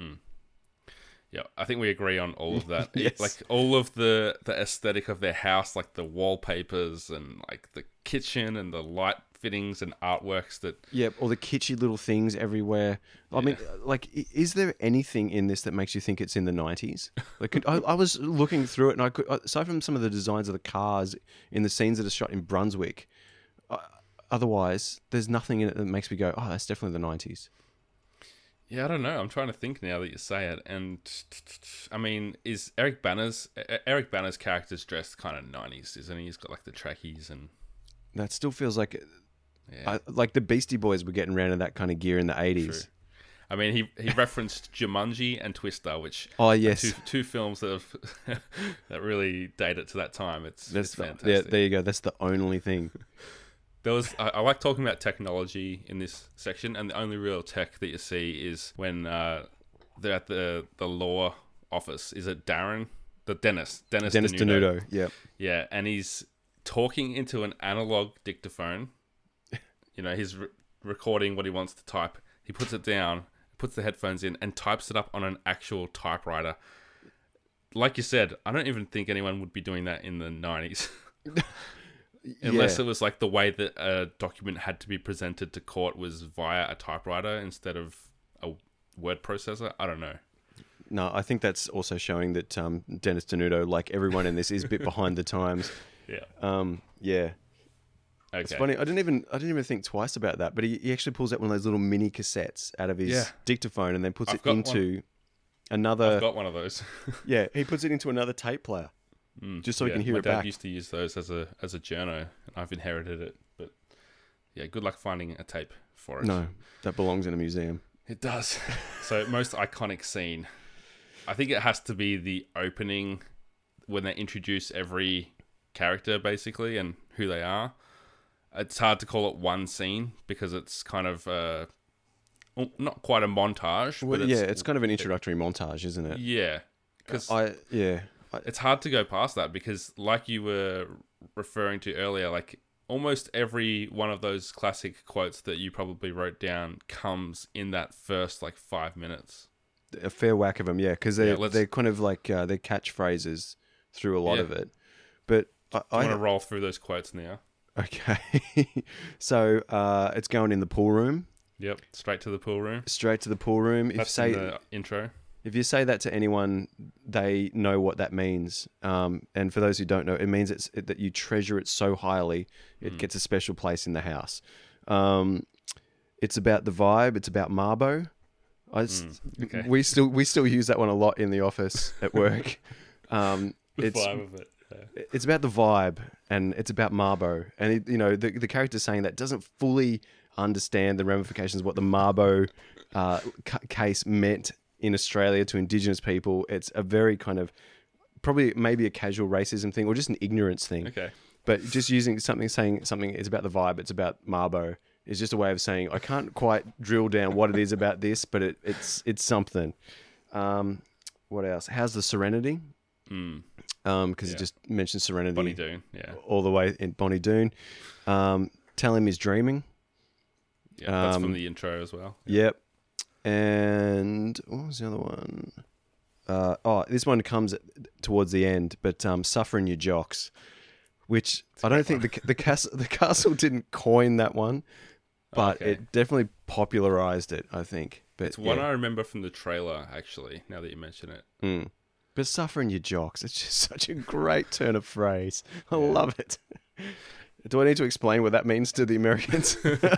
S1: Yeah, I think we agree on all of that.
S5: Yes.
S1: Like all of the the aesthetic of their house, like the wallpapers and like the kitchen and the light fittings and artworks that
S5: Yeah, all the kitschy little things everywhere. I mean, like, i- is there anything in this that makes you think it's in the nineties? Like, could, I, I was looking through it, and I could, aside from some of the designs of the cars in the scenes that are shot in Brunswick, uh, otherwise, there's nothing in it that makes me go, "Oh, that's definitely the nineties."
S1: Yeah, I don't know. I'm trying to think now that you say it, and I mean, is Eric Banner's E- Eric Banner's character's dressed kind of nineties, isn't he? He's got like the trackies and
S5: That still feels like,
S1: yeah.
S5: I, like the Beastie Boys were getting around in that kind of gear in the eighties.
S1: True. I mean, he he referenced Jumanji and Twister, which
S5: Oh
S1: are
S5: yes,
S1: two two films that have that really date it to that time. It's,
S5: that's
S1: it's
S5: the,
S1: fantastic.
S5: yeah. There you go. That's the only thing.
S1: There was I, I like talking about technology in this section, and the only real tech that you see is when uh, they're at the the law office. Is it Darren, the Dennis, Dennis,
S5: Dennis
S1: Denuto.
S5: Denuto. Yeah.
S1: Yeah, and he's talking into an analog dictaphone. You know, he's re- recording what he wants to type. He puts it down, puts the headphones in, and types it up on an actual typewriter. Like you said, I don't even think anyone would be doing that in the nineties. Unless
S5: Yeah.
S1: it was like the way that a document had to be presented to court was via a typewriter instead of a word processor. I don't know.
S5: No, I think that's also showing that um, Dennis Denuto, like everyone in this, is a bit behind the times.
S1: Yeah.
S5: Um, yeah,
S1: Okay.
S5: it's funny. I didn't even I didn't even think twice about that. But he, he actually pulls out one of those little mini cassettes out of his
S1: Yeah.
S5: dictaphone and then puts
S1: I've
S5: it
S1: got
S5: into another.
S1: I've got one of those.
S5: Yeah, he puts it into another tape player just so he
S1: Yeah,
S5: can hear
S1: my
S5: it
S1: dad
S5: back.
S1: used to use those as a as a journo, and I've inherited it. But yeah, good luck finding a tape for it.
S5: No, that belongs in a museum.
S1: It does. So most iconic scene, I think it has to be the opening when they introduce every character basically and who they are. It's hard to call it one scene because it's kind of uh, well, not quite a montage.
S5: Well,
S1: but
S5: yeah,
S1: it's,
S5: it's kind of an introductory montage, isn't it?
S1: yeah, because
S5: I yeah. I,
S1: it's hard to go past that because, like you were referring to earlier, like almost every one of those classic quotes that you probably wrote down comes in that first like five minutes.
S5: a fair whack of them, yeah, because they're
S1: Yeah, let's-
S5: they're kind of like uh, they're catchphrases through a lot
S1: Yeah.
S5: of it. But I,
S1: I want
S5: I
S1: to roll through those quotes now.
S5: okay, so uh, it's going in the pool room,
S1: Yep, straight to the pool room.
S5: straight to the pool room. If you
S1: That's
S5: say
S1: in the intro.
S5: if you say that to anyone, they know what that means. Um, and for those who don't know, it means it's it, that you treasure it so highly, it gets a special place in the house. Um, it's about the vibe. It's about Marbo. I s-
S1: okay.
S5: We still we still use that one a lot in the office at work. Um,
S1: The
S5: it's
S1: vibe of it. Yeah.
S5: it's about the vibe, and it's about Marbo, and it, you know the the character saying that doesn't fully understand the ramifications of what the Marbo uh, ca- case meant in Australia to Indigenous people. It's a very kind of probably maybe a casual racism thing or just an ignorance thing.
S1: Okay.
S5: But just using something, saying something, it's about the vibe, it's about Marbo, is just a way of saying I can't quite drill down what it is about this, but it, it's it's something. Um, what else? How's the Serenity?
S1: Mm.
S5: Um, because
S1: Yeah.
S5: it just mentions Serenity
S1: Bonnie Doon. Yeah.
S5: all the way in Bonnie Doon. Um, tell him he's dreaming.
S1: Yeah, that's
S5: Um,
S1: from the intro as well.
S5: Yep. And what was the other one? Uh, oh, this one comes at, towards the end, but um, "Suffering Your Jocks," which I don't think the the castle the castle didn't coin that one, but
S1: Okay.
S5: it definitely popularized it. I think. But
S1: It's one
S5: yeah.
S1: I remember from the trailer, actually, now that you mention it.
S5: Mm. But "Suffering Your Jocks," it's just such a great turn of phrase. I love it. Do I need to explain what that means to the Americans?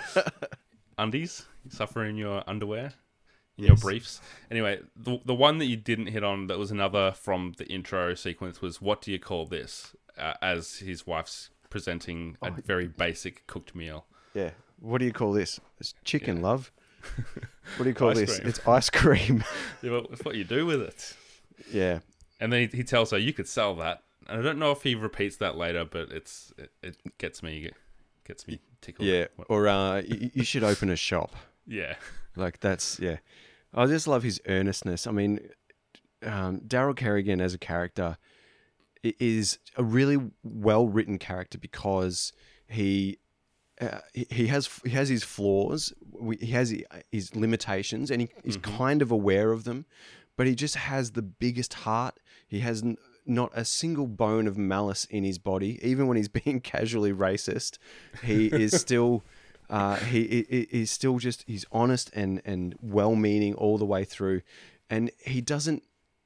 S1: Undies? Suffer in your underwear? In
S5: Yes.
S1: your briefs? Anyway, the, the one that you didn't hit on that was another from the intro sequence was, what do you call this? Uh, as his wife's presenting a very basic cooked meal.
S5: Yeah. What do you call this? It's chicken,
S1: Yeah.
S5: love. What do you call
S1: Ice
S5: this?
S1: cream.
S5: It's ice cream.
S1: Yeah, well, it's what you do with it.
S5: Yeah.
S1: And then he, he tells her, you could sell that. And I don't know if he repeats that later, but it's it, it gets me gets me tickled.
S5: Yeah. Or uh, you, you should open a shop.
S1: Yeah.
S5: Like that's yeah. I just love his earnestness. I mean, um, Daryl Kerrigan as a character i- is a really well written character because he. Uh, he he has he has his flaws, we- he has his limitations, and he, he's kind of aware of them. But he just has the biggest heart. He has n- not a single bone of malice in his body, even when he's being casually racist. He is still uh, he, he he's still just he's honest and and well meaning all the way through, and he doesn't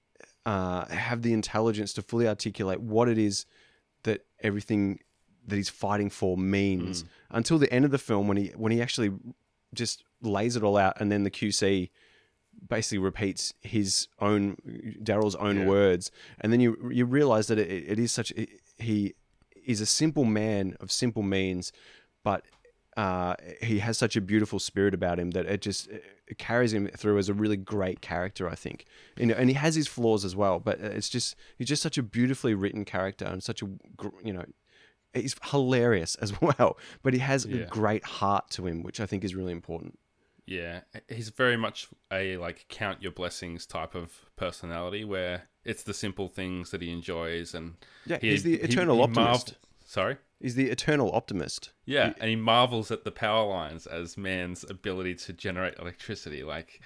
S5: uh, have the intelligence to fully articulate what it is that everything that he's fighting for means until the end of the film when he when he actually just lays it all out, and then the Q C basically repeats his own Daryl's own
S1: Yeah.
S5: words, and then you you realize that it, it is such he is a simple man of simple means, but uh, he has such a beautiful spirit about him that it just it carries him through as a really great character, I think. You know, and he has his flaws as well, but it's just he's just such a beautifully written character and such a gr- you know. He's hilarious as well, but he has
S1: Yeah.
S5: a great heart to him, which I think is really important.
S1: Yeah, he's very much a like count your blessings type of personality, where it's the simple things that he enjoys, and
S5: Yeah,
S1: he-
S5: he's the
S1: he-
S5: eternal
S1: he
S5: optimist.
S1: marvel- Sorry.
S5: He's the eternal optimist.
S1: Yeah, and he marvels at the power lines as man's ability to generate electricity. Like,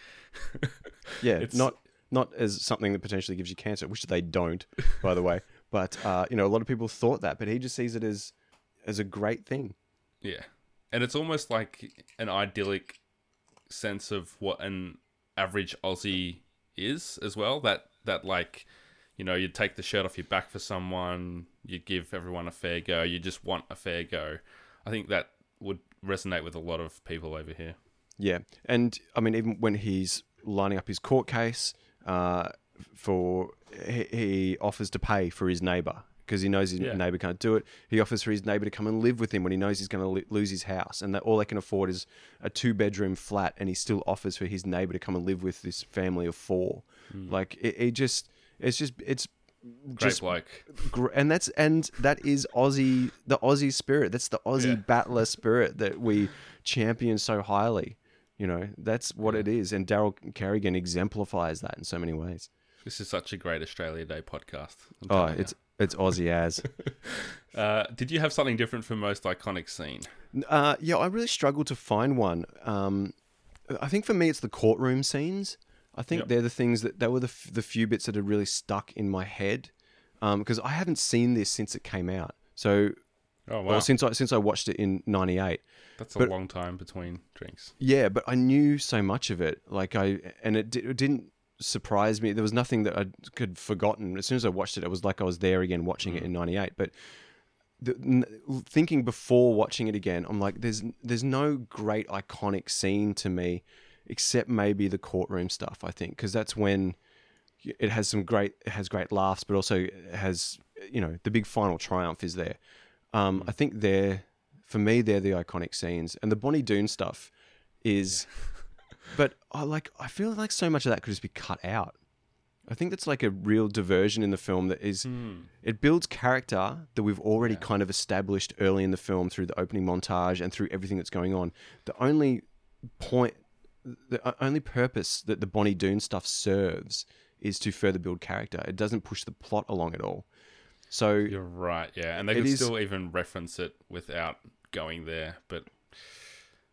S5: Yeah,
S1: It's-
S5: not not as something that potentially gives you cancer, which they don't, by the way. But uh, you know, a lot of people thought that, but he just sees it as as a great thing.
S1: yeah, and it's almost like an idyllic sense of what an average Aussie is as well. That that like, you know, you'd take the shirt off your back for someone, you give everyone a fair go, you just want a fair go. I think that would resonate with a lot of people over here.
S5: Yeah, and I mean, even when he's lining up his court case, uh, for he, he offers to pay for his neighbor because he knows his
S1: Yeah.
S5: neighbor can't do it. He offers for his neighbor to come and live with him when he knows he's going to li- lose his house, and that all they can afford is a two-bedroom flat. And he still offers for his neighbor to come and live with this family of four. Like it, it just, it's just, it's
S1: Great
S5: just
S1: bloke.
S5: gr- and that's and that is Aussie, the Aussie spirit. That's the Aussie
S1: Yeah.
S5: battler spirit that we champion so highly. You know, that's what it is. And Daryl Kerrigan exemplifies that in so many ways.
S1: This is such a great Australia Day podcast. I'm
S5: Oh,
S1: telling you.
S5: it's it's Aussie as.
S1: Uh, did you have something different for most iconic scene?
S5: Uh, yeah, I really struggled to find one. Um, I think for me, it's the courtroom scenes. I think
S1: Yep.
S5: they're the things that they were the f- the few bits that had really stuck in my head because I haven't seen this since it came out. So,
S1: Oh wow,
S5: or since I since I watched it in ninety-eight.
S1: that's a
S5: but-
S1: long time between drinks.
S5: Yeah, but I knew so much of it. Like I, and it, di- it didn't surprise me. There was nothing that I could forgotten. As soon as I watched it, it was like I was there again watching it in ninety-eight. But the, n- thinking before watching it again, I'm like, there's there's no great iconic scene to me, except maybe the courtroom stuff. I think because that's when it has some great, it has great laughs, but also it has, you know, the big final triumph is there. Um, I think they're, for me, they're the iconic scenes, and the Bonnie Doon stuff is. But I like. I feel like so much of that could just be cut out. I think that's like a real diversion in the film. That is, it builds character that we've already kind of established early in the film through the opening montage and through everything that's going on. The only point, the o- only purpose that the Bonnie Doon stuff serves is to further build character. It doesn't push the plot along at all. So
S1: You're right, yeah, and they
S5: It
S1: can
S5: is-
S1: still even reference it without going there. But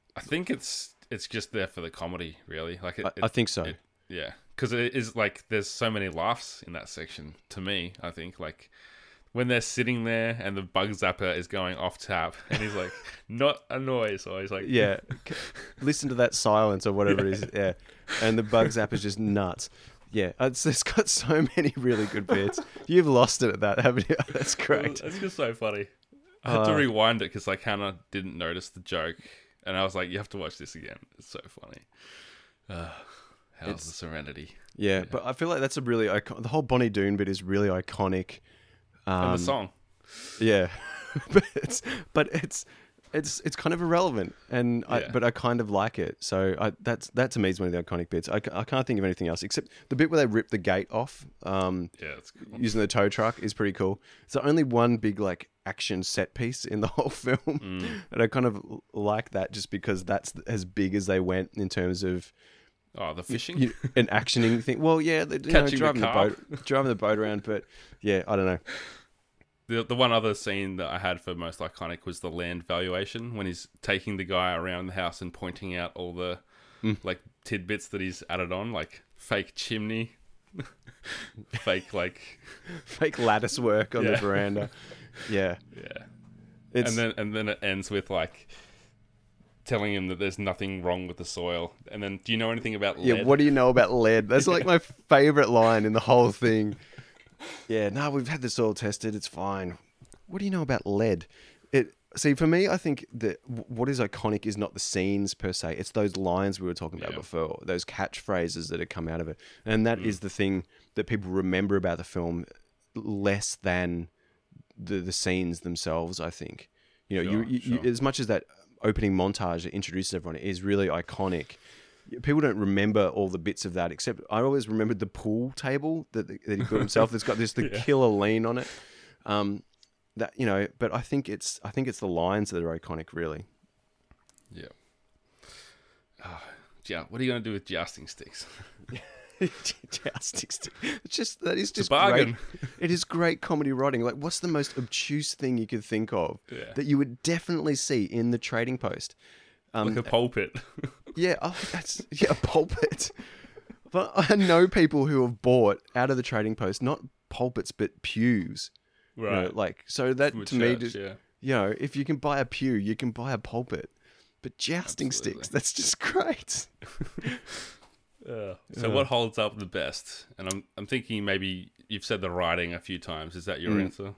S1: I think it's it's just there for the comedy, really. Like it,
S5: I,
S1: it,
S5: I think so.
S1: it- yeah, because it is like there's so many laughs in that section. To me, I think like when they're sitting there and the bug zapper is going off tap, and he's like, not a noise, or he's like,
S5: Yeah, c- listen to that silence or whatever it is. Yeah, and the bug zap is just nuts. Yeah, it's, it's got so many really good bits. You've lost it at that, haven't you? That's great.
S1: It's just so funny. I had to
S5: Uh,
S1: rewind it because like Hannah didn't notice the joke, and I was like, "You have to watch this again." It's so funny. Uh, how's
S5: It's-
S1: the Serenity
S5: Yeah, but I feel like that's a really icon- the whole Bonnie Doon bit is really iconic. Um,
S1: and the song?
S5: Yeah, but it's but it's it's it's kind of irrelevant, and I,
S1: Yeah.
S5: but I kind of like it. So I, that's that to me is one of the iconic bits. I, ca- I can't think of anything else except the bit where they rip the gate off. Um,
S1: Yeah, it's cool.
S5: using the tow truck is pretty cool. It's the only one big like action set piece in the whole film,
S1: Mm.
S5: and I kind of l- like that just because that's as big as they went in terms of
S1: Oh, the fishing.
S5: you, an actioning thing. Well, yeah, they, you know,
S1: Catching the
S5: driving the,
S1: carp.
S5: boat, driving the boat around, but yeah, I don't know.
S1: The the one other scene that I had for most iconic was the land valuation when he's taking the guy around the house and pointing out all the
S5: Mm.
S1: like tidbits that he's added on, like fake chimney, fake like
S5: Fake lattice work on the
S1: Yeah.
S5: veranda. Yeah,
S1: yeah,
S5: it's
S1: and then and then it ends with like telling him that there's nothing wrong with the soil. And then, do you know anything about lead?
S5: yeah. What do you know about lead? That's like my favorite line in the whole thing. Yeah, no, we've had the soil tested. It's fine. What do you know about lead? It see for me, I think that w- what is iconic is not the scenes per se. It's those lines we were talking about
S1: Yeah.
S5: before, those catchphrases that have come out of it, and that is the thing that people remember about the film less than the the scenes themselves. I think you know,
S1: Sure,
S5: you, you,
S1: sure.
S5: you as much as that opening montage that introduces everyone is really iconic. People don't remember all the bits of that, except I always remembered the pool table that that he built himself. That's got this the
S1: Yeah.
S5: killer lean on it. Um, that you know, but I think it's I think it's the lines that are iconic, really.
S1: Yeah. Oh, yeah. What are you gonna do with jousting sticks?
S5: Jousting stick. It's just that is
S1: a
S5: just
S1: bargain.
S5: great. It is great comedy writing. Like, what's the most obtuse thing you could think of
S1: Yeah.
S5: that you would definitely see in the Trading Post? Um,
S1: Like a pulpit.
S5: Yeah, oh, that's yeah, a pulpit. But I know people who have bought out of the Trading Post not pulpits but pews. You know,
S1: Right.
S5: like so that
S1: From a
S5: to me,
S1: church,
S5: just,
S1: yeah.
S5: you know, if you can buy a pew, you can buy a pulpit. But jousting
S1: Absolutely.
S5: sticks, that's just great.
S1: Uh, so
S5: Yeah.
S1: what holds up the best? And I'm I'm thinking maybe you've said the writing a few times. Is that your
S5: Mm.
S1: answer?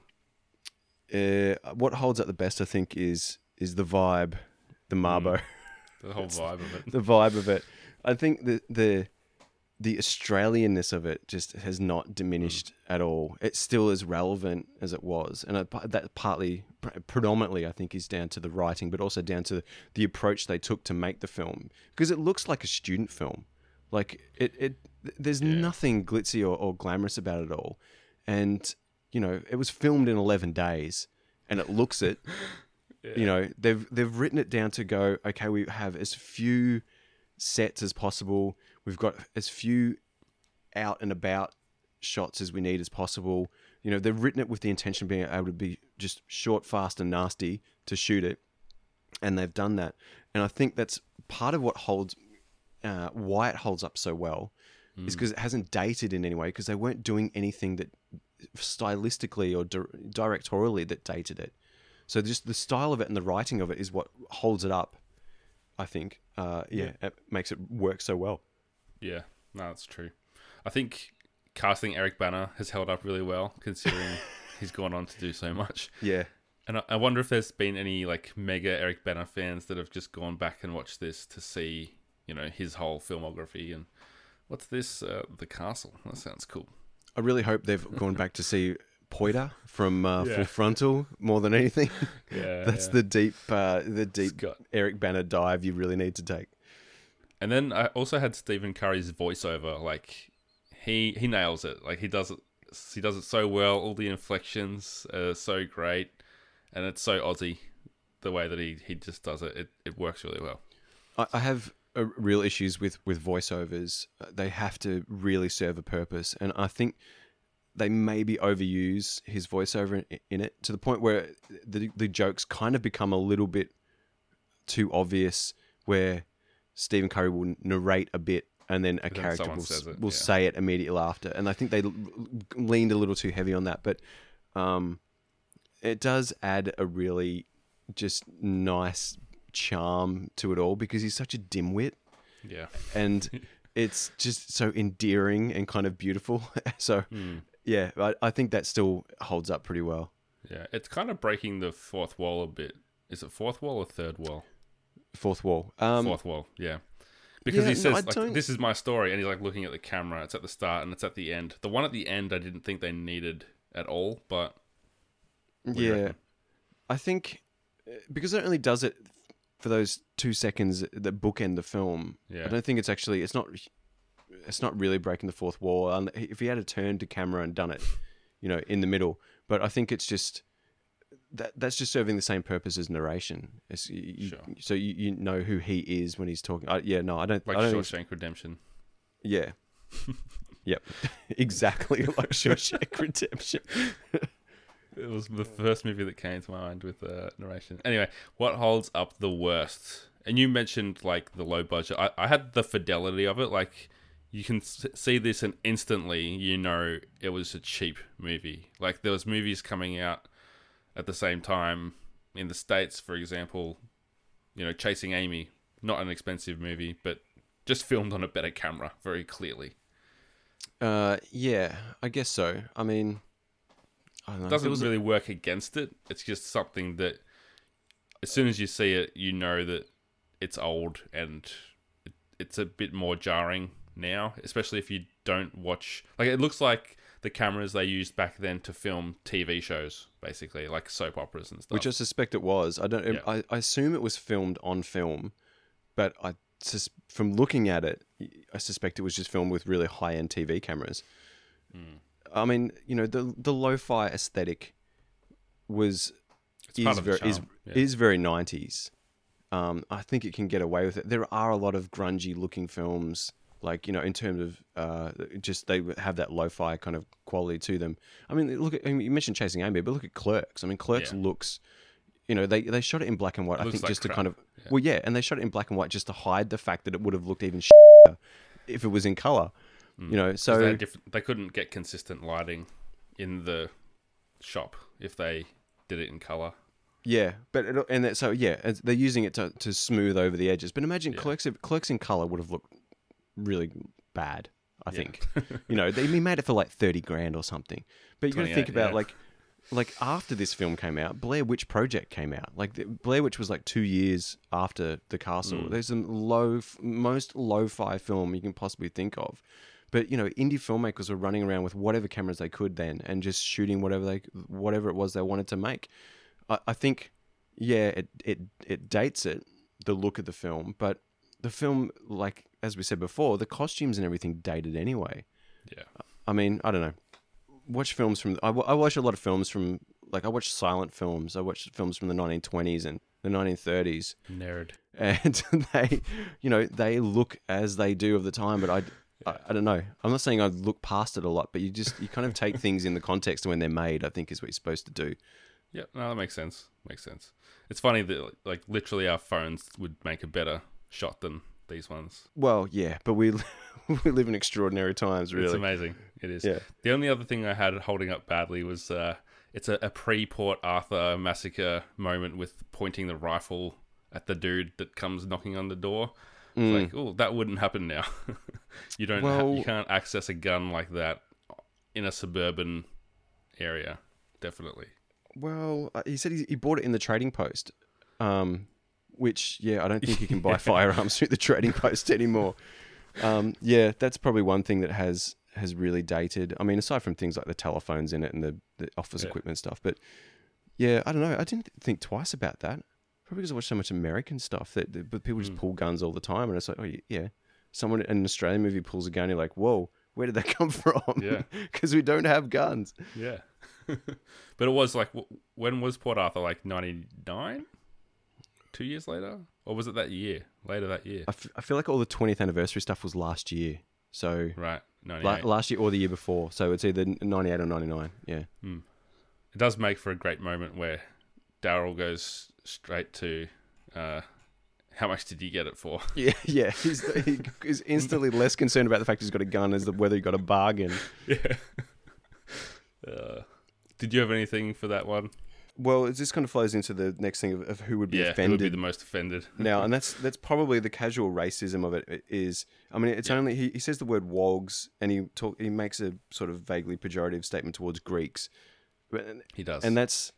S5: Uh, what holds up the best, I think, is is the vibe, the Marbo,
S1: The whole vibe of it.
S5: the vibe of it. I think the the the Australianness of it just has not diminished at all. It's still as relevant as it was, and it, that partly, pr- predominantly, I think, is down to the writing, but also down to the approach they took to make the film, because it looks like a student film. Like it, it there's
S1: Yeah.
S5: nothing glitzy or, or glamorous about it all, and you know it was filmed in eleven days, and it looks it.
S1: Yeah.
S5: You know, they've they've written it down to go, okay, we have as few sets as possible. We've got as few out and about shots as we need as possible. You know, they've written it with the intention of being able to be just short, fast, and nasty to shoot it, and they've done that. And I think that's part of what holds, uh, why it holds up so well, is because it hasn't dated in any way. Because they weren't doing anything that stylistically or di- directorially that dated it. So just the style of it and the writing of it is what holds it up. I think, uh, yeah, it makes it work so well.
S1: Yeah, no, that's true. I think casting Eric Bana has held up really well, considering he's gone on to do so much.
S5: Yeah.
S1: And I, I wonder if there's been any like mega Eric Bana fans that have just gone back and watched this to see, you know, his whole filmography. And what's this? Uh, The Castle. That sounds cool.
S5: I really hope they've gone back to see Poiter from uh,
S1: Yeah.
S5: Full Frontal more than anything.
S1: Yeah,
S5: That's
S1: yeah.
S5: the deep, uh, the deep
S1: got-
S5: Eric Bana dive you really need to take.
S1: And then I also had Stephen Curry's voiceover. Like he he nails it. Like he does it. He does it so well. All the inflections are so great, and it's so Aussie. The way that he, he just does it, it, it works really well.
S5: I, I have uh, real issues with with voiceovers. Uh, They have to really serve a purpose, and I think they maybe overuse his voiceover in, in it to the point where the the jokes kind of become a little bit too obvious where Stephen Curry will narrate a bit and then a
S1: And then
S5: character
S1: someone
S5: will,
S1: says it,
S5: will
S1: yeah.
S5: say it immediately after. And I think they l- leaned a little too heavy on that. But um, it does add a really just nice charm to it all because he's such a dimwit.
S1: Yeah.
S5: And it's just so endearing and kind of beautiful. So,
S1: Mm.
S5: yeah, I, I think that still holds up pretty well.
S1: Yeah. It's kind of breaking the fourth wall a bit. Is it fourth wall or third wall?
S5: Fourth wall. Um,
S1: Fourth wall, yeah. Because
S5: yeah,
S1: he
S5: no,
S1: says,
S5: I
S1: like,
S5: don't-
S1: this is my story, and he's, like, looking at the camera. It's at the start, and it's at the end. The one at the end I didn't think they needed at all, but... what do you
S5: Yeah.
S1: reckon?
S5: I think uh, because it only does it for those two seconds that bookend the film,
S1: Yeah.
S5: I don't think it's actually, it's not, it's not really breaking the fourth wall. Un- If he had a turned to camera and done it, you know, in the middle, but I think it's just, that that's just serving the same purpose as narration. It's, you, you-
S1: Sure.
S5: So you, you know who he is when he's talking. I, yeah, no, I don't.
S1: Like
S5: I don't think it's-
S1: Shawshank Redemption.
S5: Yeah. Yep. Exactly like Shawshank Redemption.
S1: It was the first movie that came to my mind with uh, narration. Anyway, what holds up the worst? And you mentioned, like, the low budget. I, I had the fidelity of it. Like, you can s- see this and instantly you know it was a cheap movie. Like, there was movies coming out at the same time in the States, for example, you know, Chasing Amy, not an expensive movie, but just filmed on a better camera, very clearly.
S5: Uh, yeah, I guess so. I mean, I don't know.
S1: It doesn't
S5: There was a-
S1: really work against it. It's just something that, as soon as you see it, you know that it's old and it, it's a bit more jarring now, especially if you don't watch. Like, it looks like the cameras they used back then to film T V shows, basically, like soap operas and stuff.
S5: which I suspect it was. I don't.
S1: Yeah.
S5: I, I assume it was filmed on film, but I sus- from looking at it, I suspect it was just filmed with really high end T V cameras.
S1: Mm.
S5: I mean, you know, the the lo-fi aesthetic was
S1: It's
S5: is
S1: part of the
S5: very is,
S1: charm, yeah.
S5: is very nineties. Um, I think it can get away with it. There are a lot of grungy looking films, like, you know, in terms of uh, just they have that lo-fi kind of quality to them. I mean, look at I mean, you mentioned Chasing Amy, but look at Clerks. I mean, Clerks
S1: Yeah.
S5: looks, you know, they they shot it in black and white. I
S1: Looks
S5: think
S1: like
S5: just to
S1: crap.
S5: kind of
S1: Yeah.
S5: well, yeah, and they shot it in black and white just to hide the fact that it would have looked even if it was in color. You know,
S1: 'Cause
S5: so
S1: they, had diff- they couldn't get consistent lighting in the shop if they did it in color.
S5: yeah, but it, and that, so yeah, it's- they're using it to, to smooth over the edges. But imagine
S1: Yeah.
S5: Clerks if- Clerks in color would have looked really bad. I
S1: Yeah.
S5: think, you know, they made it for like thirty grand or something. But you got to think
S1: twenty-eight,
S5: about
S1: yeah.
S5: like, like after this film came out, Blair Witch Project came out. Like the, Blair Witch was like two years after The Castle.
S1: Mm.
S5: There's some low, most lo-fi film you can possibly think of. But you know, indie filmmakers were running around with whatever cameras they could then, and just shooting whatever they, whatever it was they wanted to make. I, I think, yeah, it it it dates it, the look of the film, but the film, like as we said before, the costumes and everything dated anyway.
S1: Yeah.
S5: I mean, I don't know. Watch films from. I, wa- I watch a lot of films from. Like I watch silent films. I watch films from the nineteen twenties and the nineteen thirties,
S1: Nerd.
S5: and they, you know, they look as they do of the time. But I, I, I don't know. I'm not saying I look past it a lot, but you just you kind of take things in the context of when they're made. I think is what you're supposed to do.
S1: Yeah, no, that makes sense. Makes sense. It's funny that, like, literally our phones would make a better shot than these ones.
S5: Well, yeah, but we we live in extraordinary times, really.
S1: It's amazing. It is.
S5: Yeah.
S1: The only other thing I had holding up badly was uh, it's a, a pre-Port Arthur massacre moment with pointing the rifle at the dude that comes knocking on the door. It's
S5: Mm.
S1: like, oh, that wouldn't happen now. you don't. ha-
S5: Well-
S1: you can't access a gun like that in a suburban area. Definitely.
S5: Well, uh, he said he, he bought it in the Trading Post, um, which, yeah, I don't think you can buy firearms through the Trading Post anymore. Um, yeah, that's probably one thing that has has really dated. I mean, aside from things like the telephones in it and the, the office
S1: Yeah.
S5: equipment stuff, but yeah, I don't know. I didn't think twice about that. Probably because I watch so much American stuff that, that but people just
S1: Mm.
S5: pull guns all the time, and it's like, oh yeah, someone in an Australian movie pulls a gun, you're like, whoa, where did that come from?
S1: Yeah.
S5: Because we don't have guns.
S1: Yeah. But it was like, wh- when was Port Arthur? Like ninety-nine? Two years later? Or was it that year? Later that year?
S5: I, f- I feel like all the twentieth anniversary stuff was last year. So
S1: Right.
S5: la-
S1: ninety-eight.
S5: last year or the year before. So it's either ninety-eight or ninety-nine. Yeah.
S1: It does make for a great moment where Daryl goes straight to uh, how much did you get it for?
S5: Yeah, yeah. He's he is instantly less concerned about the fact he's got a gun as the whether he got a bargain.
S1: Yeah. Uh, did you have anything for that one?
S5: Well, it just kind of flows into the next thing of, of who would be
S1: Yeah, who
S5: offended
S1: would be the most offended?
S5: now, and that's that's probably the casual racism of it. Is I mean, it's only he, he says the word wogs, and he talk he makes a sort of vaguely pejorative statement towards Greeks.
S1: He does,
S5: and that's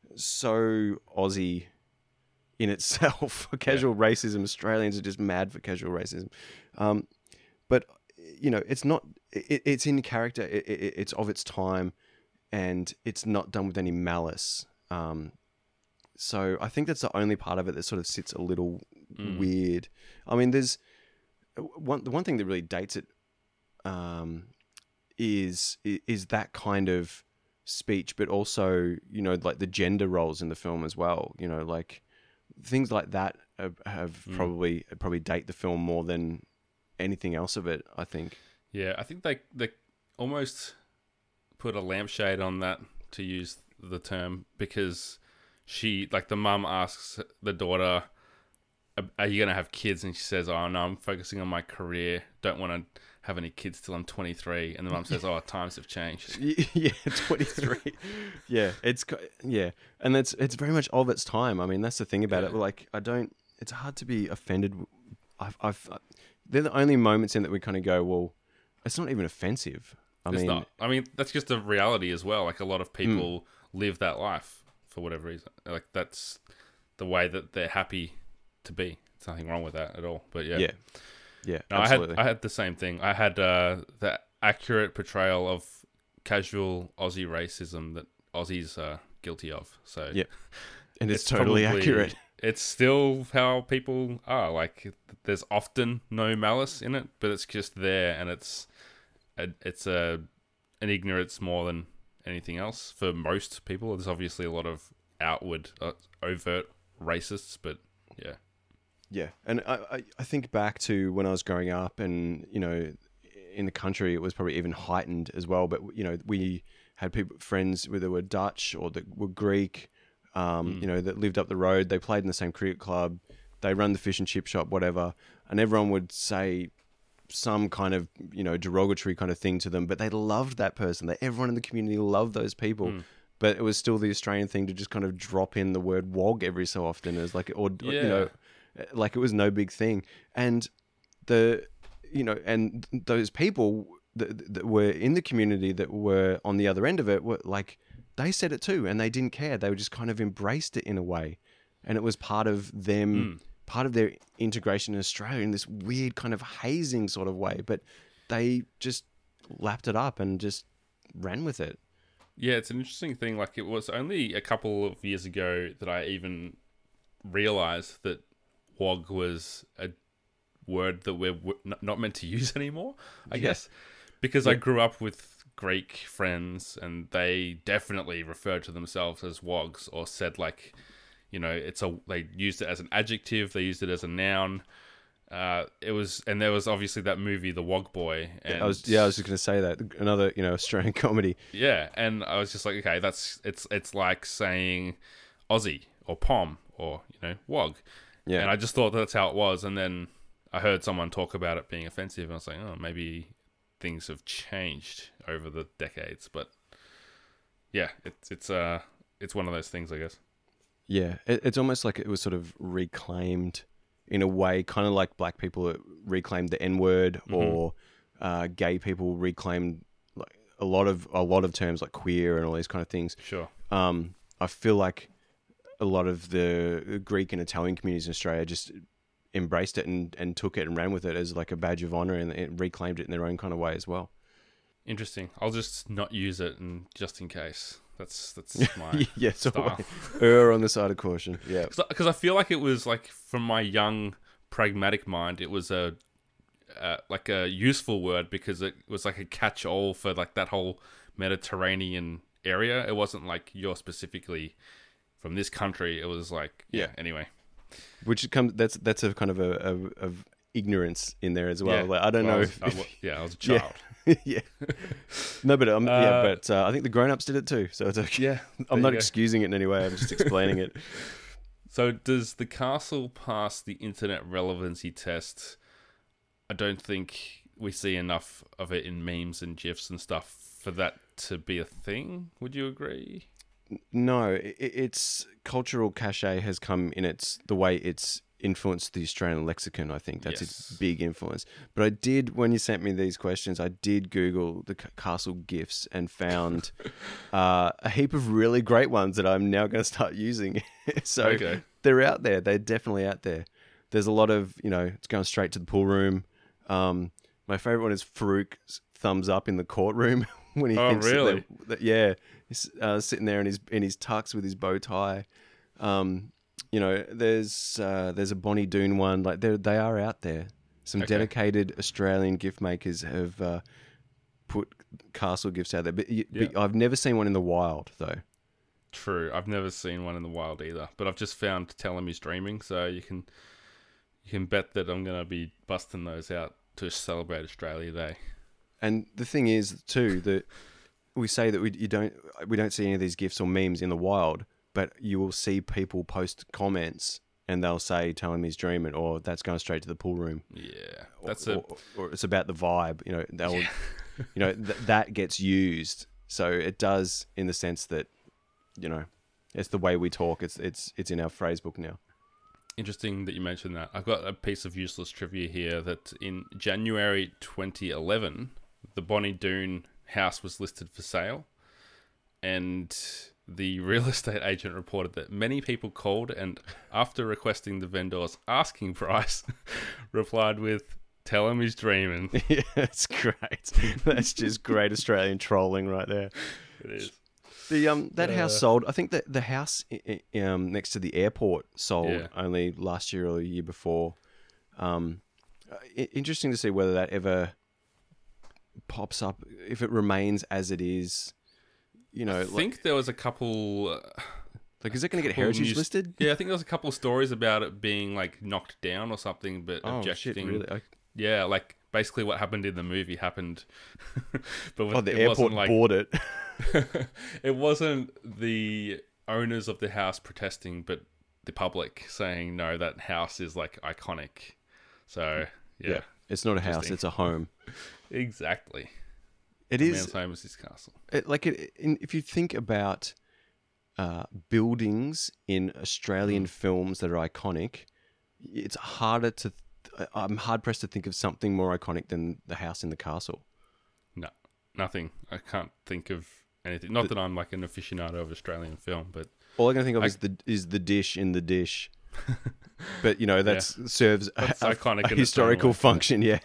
S5: so Aussie in itself. Casual yeah. racism. Australians are just mad for casual racism, um, but you know, it's not. It, it's in character. It, it, it's of its time, and it's not done with any malice. Um, so I think that's the only part of it that sort of sits a little mm. weird. I mean, there's one the one thing that really dates it um, is is that kind of speech, but also, you know, like the gender roles in the film as well. You know, like things like that have, have mm. probably probably date the film more than anything else of it, I think.
S1: Yeah, I think they they almost put a lampshade on that, to use the term, because she, like, the mum asks the daughter, are you going to have kids? And she says, oh, no, I'm focusing on my career. Don't want to have any kids till I'm twenty-three. And the mum says, oh, times have changed.
S5: Yeah, twenty-three. yeah, it's, yeah. And that's, it's very much of its time. I mean, that's the thing about yeah. it. Like, I don't, it's hard to be offended. I've, I've, they're the only moments in that we kind of go, well, it's not even offensive. I
S1: it's
S5: mean,
S1: not. I mean, that's just a reality as well. Like, a lot of people mm. live that life for whatever reason. Like, that's the way that they're happy to be. There's nothing wrong with that at all. But yeah,
S5: yeah, yeah.
S1: No, absolutely. I had I had the same thing. I had uh, the accurate portrayal of casual Aussie racism that Aussies are guilty of. So
S5: yeah, and it's, it's totally probably, accurate.
S1: It's still how people are. Like, there's often no malice in it, but it's just there, and it's a, it's a an ignorance more than anything else for most people. There's obviously a lot of outward, uh, overt racists, but yeah.
S5: Yeah, and I, I, I think back to when I was growing up, and, you know, in the country, it was probably even heightened as well. But, you know, we had people, friends that were Dutch or that were Greek, um, mm. you know, that lived up the road. They played in the same cricket club. They run the fish and chip shop, whatever. And everyone would say some kind of, you know, derogatory kind of thing to them, but they loved that person. That everyone in the community loved those people. Mm. But it was still the Australian thing to just kind of drop in the word wog every so often as like, or,
S1: yeah.
S5: you know, like it was no big thing. And the, you know, and those people that, that were in the community that were on the other end of it were like, they said it too, and they didn't care. They were just kind of embraced it in a way. And it was part of them, mm. part of their integration in Australia in this weird kind of hazing sort of way. But they just lapped it up and just ran with it.
S1: Yeah, it's an interesting thing. Like, it was only a couple of years ago that I even realized that wog was a word that we're not meant to use anymore, I yeah. guess. Because yeah. I grew up with Greek friends, and they definitely referred to themselves as wogs, or said, like, you know, it's a, they used it as an adjective, they used it as a noun. Uh, it was, and there was obviously that movie, The Wog Boy. And
S5: I was, yeah, I was just going to say that, another, you know, Australian comedy.
S1: Yeah, and I was just like, okay, that's it's it's like saying Aussie or Pom or, you know, wog. Yeah, and I just thought that's how it was, and then I heard someone talk about it being offensive, and I was like, oh, maybe things have changed over the decades. But yeah, it's it's uh it's one of those things, I guess.
S5: Yeah, it, it's almost like it was sort of reclaimed in a way, kind of like black people reclaimed the N-word, mm-hmm. or uh, gay people reclaimed like a lot of a lot of terms like queer and all these kind of things.
S1: Sure.
S5: Um, I feel like a lot of the Greek and Italian communities in Australia just embraced it and, and took it and ran with it as like a badge of honor, and it reclaimed it in their own kind of way as well.
S1: Interesting. I'll just not use it, and just in case. That's that's my
S5: yeah,
S1: style.
S5: Err on the side of caution. Yeah,
S1: because I feel like it was like, from my young pragmatic mind, it was a uh, like a useful word, because it was like a catch-all for like that whole Mediterranean area. It wasn't like you're specifically from this country. It was like yeah. yeah anyway,
S5: which comes that's that's a kind of a, a of ignorance in there as well.
S1: Yeah.
S5: Like, I don't
S1: well,
S5: know.
S1: I was,
S5: if,
S1: I was, yeah, I was a child.
S5: Yeah. yeah, no, but um, uh, yeah, but uh, I think the grown-ups did it too. So it's okay.
S1: Yeah,
S5: I'm not excusing it in any way. I'm just explaining it.
S1: So does the castle pass the internet relevancy test? I don't think we see enough of it in memes and GIFs and stuff for that to be a thing. Would you agree?
S5: No, it, its cultural cachet has come in its the way it's influenced the Australian lexicon. I think that's
S1: Yes.
S5: its big influence. But I did, when you sent me these questions, I did Google the c- castle gifs and found uh, a heap of really great ones that I'm now going to start using. So
S1: Okay.
S5: they're out there. They're definitely out there. There's a lot of, you know, it's going straight to the pool room. Um, my favorite one is Farouk's thumbs up in the courtroom when he
S1: Oh,
S5: thinks that
S1: really?
S5: they're- that, yeah, he's uh, sitting there in his in his tux with his bow tie. Um, you know, there's uh, there's a Bonnie Doon one. Like they they are out there. Some
S1: Okay.
S5: dedicated Australian gift makers have uh, put castle gifts out there, but, y
S1: Yeah.
S5: but I've never seen one in the wild though.
S1: True. I've never seen one in the wild either, but I've just found Tell 'Em He's Dreaming, so you can you can bet that I'm gonna be busting those out to celebrate Australia Day.
S5: And the thing is too that we say that we you don't we don't see any of these gifs or memes in the wild, but you will see people post comments and they'll say, "Tell him he's dreaming," or "That's going straight to the pool room."
S1: Yeah, that's
S5: or,
S1: a
S5: or, or it's about the vibe. You know, they'll, you know, th- that gets used. So it does in the sense that, you know, it's the way we talk. It's it's it's in our phrase book now.
S1: interesting that you mentioned that. I've got a piece of useless trivia here that in January twenty eleven, the Bonnie Doon house was listed for sale, and the real estate agent reported that many people called and, after requesting the vendor's asking price, replied with, "Tell him he's dreaming."
S5: Yeah, that's great. That's just great Australian trolling right there.
S1: It is.
S5: The um that house
S1: Uh,
S5: sold. I think that the house i- i- um next to the airport sold
S1: Yeah.
S5: only last year or the year before. Um, i- interesting to see whether that ever pops up, if it remains as it is. You know,
S1: I
S5: like,
S1: think there was a couple. Uh,
S5: like is it going to get
S1: couple
S5: heritage
S1: news-
S5: listed?
S1: Yeah, I think there was a couple of stories about it being like knocked down or something, but
S5: Oh
S1: objecting.
S5: shit! Really? I,
S1: Yeah, like basically what happened in the movie happened. but
S5: oh, the
S1: it
S5: airport
S1: wasn't like
S5: bought it.
S1: it wasn't the owners of the house protesting, but the public saying no, that house is like iconic. So yeah,
S5: It's not a house;
S1: Interesting.
S5: it's a home.
S1: exactly.
S5: It
S1: The
S5: is.
S1: man's home is his castle.
S5: It, like it, in, if you think about uh, buildings in Australian films that are iconic, it's harder to. Th- I'm hard pressed to think of something more iconic than the house in the castle.
S1: No, nothing. I can't think of anything. Not that I'm like an aficionado of Australian film, but
S5: All I can think of
S1: I-
S5: is the is the dish in the dish. But you know that serves a,
S1: That's
S5: a-
S1: iconic
S5: a
S1: in its own
S5: historical
S1: way.
S5: function. Yeah.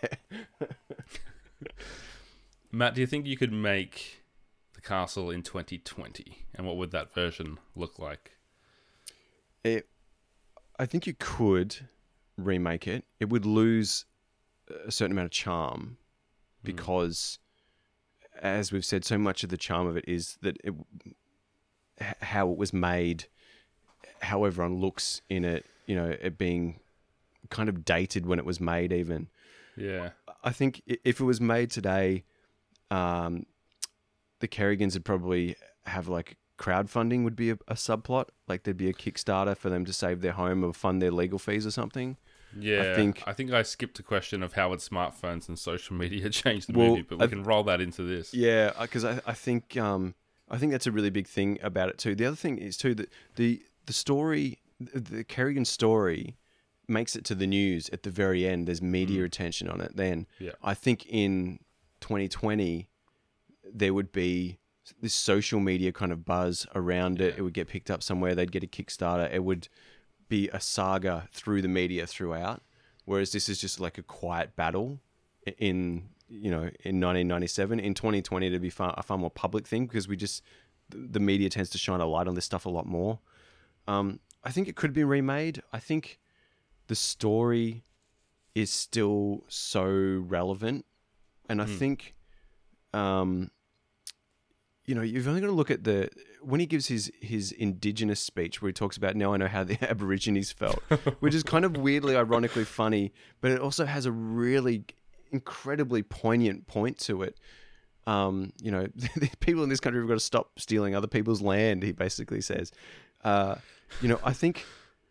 S1: Matt, do you think you could make the castle in twenty twenty? And what would that version look like?
S5: It, I think you could remake it. It would lose a certain amount of charm because, as we've said, so much of the charm of it is that it, h- how it was made, how everyone looks in it. You know, it being kind of dated when it was made. Even
S1: Yeah.
S5: I think i- if it was made today, um, the Kerrigans would probably have like crowdfunding would be a, a subplot. Like there'd be a Kickstarter for them to save their home or fund their legal fees or something.
S1: Yeah, I
S5: think-
S1: think I think I skipped a question of how would smartphones and social media change the
S5: Well,
S1: movie, but we
S5: I-
S1: can roll that into this.
S5: Yeah, because I, I think um, I think that's a really big thing about it too. The other thing is too that the the story, the Kerrigan story, makes it to the news at the very end. There's media attention on it. Then
S1: Yeah.
S5: I think in twenty twenty there would be this social media kind of buzz around it. It would get picked up somewhere. They'd get a Kickstarter. It would be a saga through the media throughout. Whereas this is just like a quiet battle in, you know, in nineteen ninety-seven. In twenty twenty, it'd be far, a far more public thing because we just, the media tends to shine a light on this stuff a lot more. Um, I think it could be remade. I think the story is still so relevant. And I think, um, you know, you've only got to look at the, when he gives his, his indigenous speech where he talks about, now I know how the Aborigines felt, which is kind of weirdly, ironically funny, but it also has a really incredibly poignant point to it. Um, you know, the people in this country have got to stop stealing other people's land, he basically says. Uh, you know, I think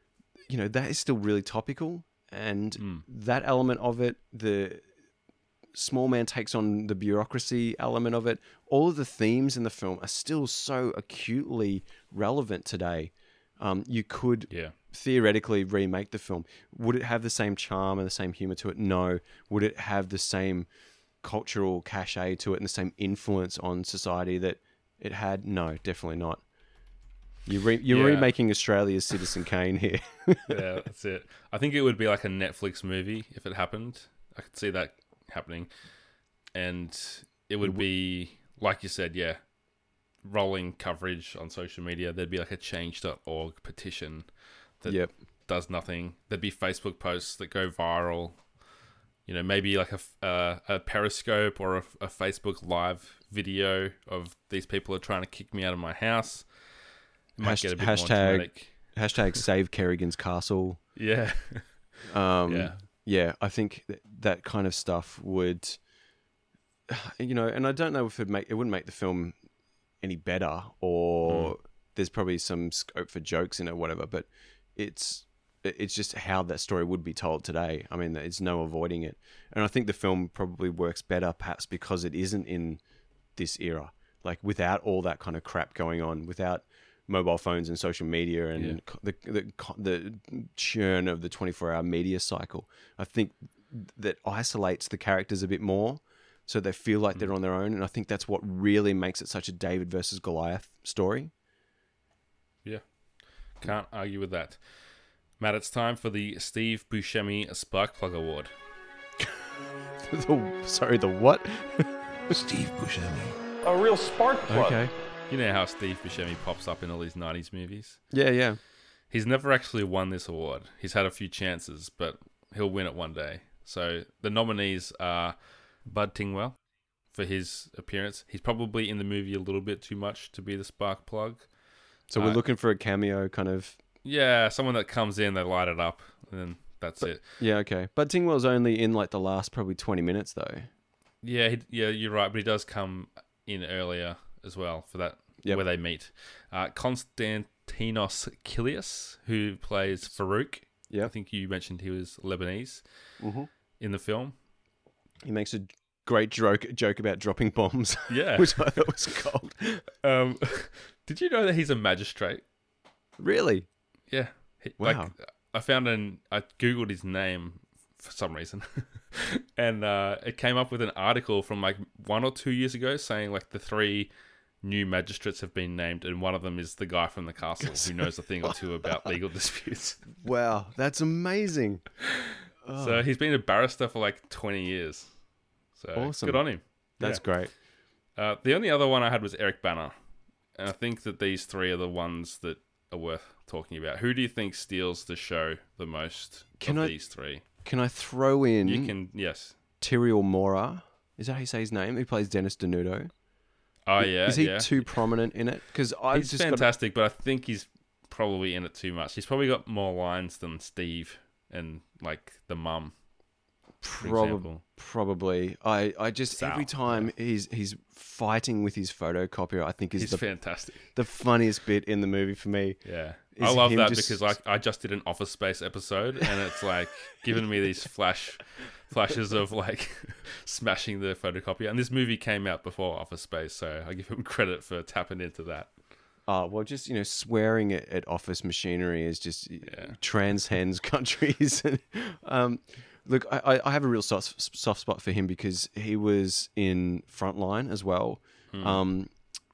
S5: you know, that is still really topical. And
S1: Mm.
S5: that element of it, the small man takes on the bureaucracy element of it, all of the themes in the film are still so acutely relevant today. Um, you could
S1: Yeah.
S5: theoretically remake the film. Would it have the same charm and the same humor to it? No. Would it have the same cultural cachet to it and the same influence on society that it had? No, definitely not. You re- you're
S1: Yeah.
S5: remaking Australia's Citizen Kane here.
S1: Yeah, that's it. I think it would be like a Netflix movie if it happened. I could see that happening. And it would be, like you said, yeah, rolling coverage on social media. There'd be like a change dot org petition that
S5: Yep.
S1: does nothing. There'd be Facebook posts that go viral. You know, maybe like a, uh, a Periscope or a, a Facebook Live video of these people are trying to kick me out of my house. It might
S5: Hasht-
S1: get a bit
S5: hashtag-
S1: more dramatic.
S5: Hashtag save Kerrigan's Castle.
S1: Yeah.
S5: Um,
S1: Yeah.
S5: yeah, I think that, that kind of stuff would, you know, and I don't know if it make it wouldn't make the film any better, or
S1: Mm.
S5: there's probably some scope for jokes in it, or whatever. But it's it's just how that story would be told today. I mean, there's no avoiding it, and I think the film probably works better, perhaps because it isn't in this era, like without all that kind of crap going on, without mobile phones and social media and
S1: Yeah.
S5: co- the, the co- the churn of the twenty-four hour media cycle. I think that isolates the characters a bit more, so they feel like they're on their own. And I think that's what really makes it such a David versus Goliath story.
S1: Yeah. Can't argue with that. Matt, it's time for the Steve Buscemi Sparkplug Award.
S5: the, sorry, the what?
S3: Steve Buscemi.
S2: A real spark plug.
S5: Okay.
S1: You know how Steve Buscemi pops up in all these nineties movies?
S5: Yeah, yeah.
S1: He's never actually won this award. He's had a few chances, but he'll win it one day. So the nominees are Bud Tingwell for his appearance. He's probably in the movie a little bit too much to be the spark plug.
S5: So we're
S1: Uh,
S5: looking for a cameo kind of.
S1: Yeah, someone that comes in, they light it up, and then that's it.
S5: Yeah, okay. But Tingwell's only in like the last probably twenty minutes though.
S1: Yeah, he, yeah, you're right, but he does come in earlier as well for that
S5: Yep.
S1: where they meet. Uh, Konstantinos Kilias, who plays Farouk.
S5: Yeah.
S1: I think you mentioned he was Lebanese
S5: Mm-hmm.
S1: in the film.
S5: He makes a great joke joke about dropping bombs,
S1: Yeah.
S5: which I thought was gold.
S1: um, did you know that he's a magistrate?
S5: Really?
S1: Yeah. He,
S5: Wow.
S1: Like, I found an, I googled his name for some reason, and uh, it came up with an article from like one or two years ago saying like the three new magistrates have been named, and one of them is the guy from the castle who knows a thing or two about legal disputes.
S5: Wow, that's amazing. Oh,
S1: So he's been a barrister for like twenty years. So
S5: Awesome.
S1: good on him.
S5: that's
S1: Yeah.
S5: great.
S1: Uh, the only other one I had was Eric Bana, and I think that these three are the ones that are worth talking about. Who do you think steals the show the most
S5: Can
S1: of
S5: I-
S1: these three?
S5: Can I throw in
S1: You can, yes.
S5: Tyriel Mora? Is that how you say his name? He plays Dennis Denudo.
S1: Oh yeah,
S5: Is he
S1: yeah.
S5: too prominent in it? Because I've
S1: He's
S5: just got
S1: fantastic, but I think he's probably in it too much. He's probably got more lines than Steve and like the mum. For
S5: Prob-
S1: example.
S5: probably. I, I just
S1: Sal,
S5: every time he's he's fighting with his photocopier, I think is
S1: He's
S5: the
S1: fantastic.
S5: the funniest bit in the movie for me.
S1: Yeah.
S5: Is
S1: I love
S5: him
S1: that
S5: just-
S1: because like I just did an Office Space episode and it's like giving me these flash flashes of like smashing the photocopier. And this movie came out before Office Space, so I give him credit for tapping into that.
S5: Oh, well, just, you know, swearing at, at office machinery is just
S1: Yeah.
S5: transcends countries. um, look, I, I have a real soft, soft spot for him because he was in Frontline as well. Um,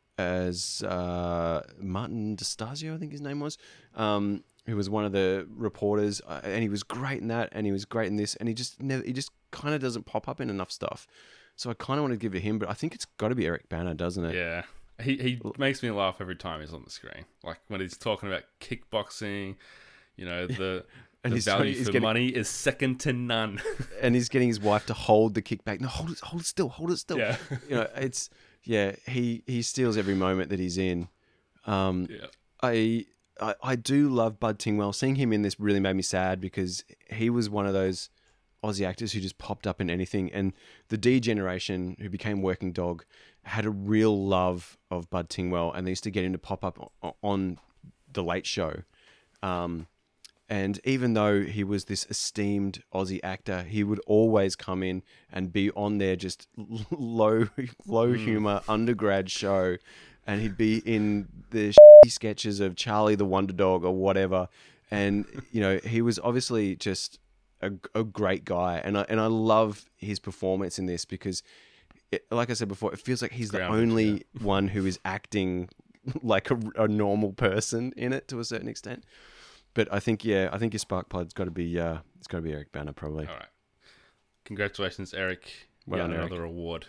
S5: as uh, Martin DeStasio, I think his name was, um, who was one of the reporters, uh, and he was great in that, and he was great in this, and he just never, he just kind of doesn't pop up in enough stuff. So I kind of want to give it to him, but I think it's got to be Eric Bana, doesn't it?
S1: Yeah. He he makes me laugh every time he's on the screen. Like when he's talking about kickboxing, you know, the
S5: And
S1: the
S5: he's
S1: value
S5: trying- he's
S1: for
S5: getting-
S1: money is second to none.
S5: And he's getting his wife to hold the kickback. No, hold it, hold it still, hold it still.
S1: Yeah.
S5: You know, it's yeah. He he steals every moment that he's in. Um,
S1: Yeah.
S5: I, I I do love Bud Tingwell. Seeing him in this really made me sad because he was one of those Aussie actors who just popped up in anything. And the D generation who became Working Dog had a real love of Bud Tingwell, and they used to get him to pop up o- on the Late Show. Um, And even though he was this esteemed Aussie actor, he would always come in and be on their just low, low humor undergrad show, and he'd be in the shitty sketches of Charlie the Wonder Dog or whatever. And you know, he was obviously just a, a great guy, and I and I love his performance in this because, it, like I said before, it feels like he's the
S1: Grounded,
S5: only
S1: yeah.
S5: one who is acting like a, a normal person in it to a certain extent. But I think, yeah, I think your spark plug's got to be, uh, it's got to be Eric Bana, probably.
S1: All right. Congratulations, Eric.
S5: Well
S1: Yet
S5: done, Eric.
S1: another award.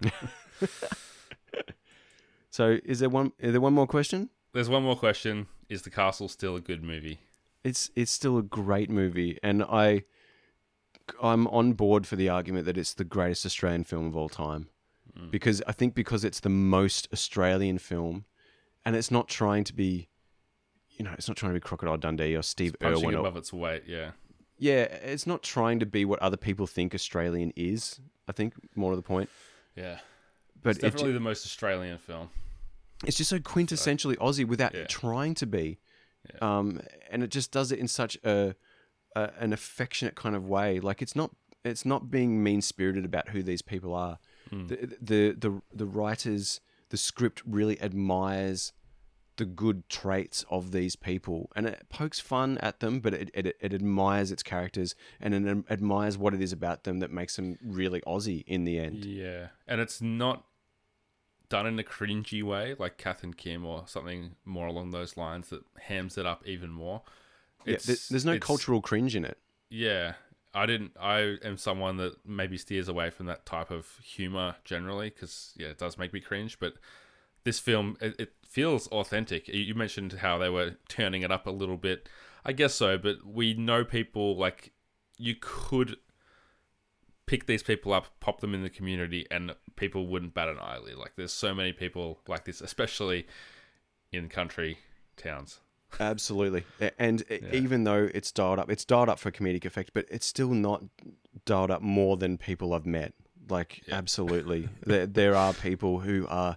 S5: So, is there one? Is there one more question?
S1: There's one more question. Is The Castle still a good movie?
S5: It's it's still a great movie, and I, I'm on board for the argument that it's the greatest Australian film of all time, mm. because I think because it's the most Australian film, and it's not trying to be. You know, it's not trying to be Crocodile Dundee or Steve
S1: It's punching
S5: Irwin.
S1: above
S5: Or,
S1: its weight, yeah.
S5: yeah, it's not trying to be what other people think Australian is. I think more to the point.
S1: Yeah.
S5: But
S1: It's definitely
S5: it,
S1: the most Australian film.
S5: it's just so quintessentially Aussie without
S1: Yeah.
S5: trying to be.
S1: Yeah.
S5: Um, and it just does it in such a, a an affectionate kind of way. Like it's not it's not being mean spirited about who these people are.
S1: Mm.
S5: The, the the the writers, the script really admires the good traits of these people, and it pokes fun at them, but it, it it admires its characters and it admires what it is about them that makes them really Aussie in the end.
S1: Yeah. And it's not done in a cringy way like Kath and Kim or something more along those lines that hams it up even more.
S5: Yeah,
S1: It's,
S5: there- there's no
S1: it's-
S5: cultural cringe in it.
S1: Yeah. I didn't. I am someone that maybe steers away from that type of humor generally because, yeah, it does make me cringe, but this film, it, it feels authentic. You you mentioned how they were turning it up a little bit. I guess so, but we know people, like, you could pick these people up, pop them in the community, and people wouldn't bat an eyelid. Like, there's so many people like this, especially in country towns.
S5: Absolutely. A- And even though it's dialed up, it's dialed up for comedic effect, but it's still not dialed up more than people I've met. Like,
S1: Yeah.
S5: absolutely. there, there are people who are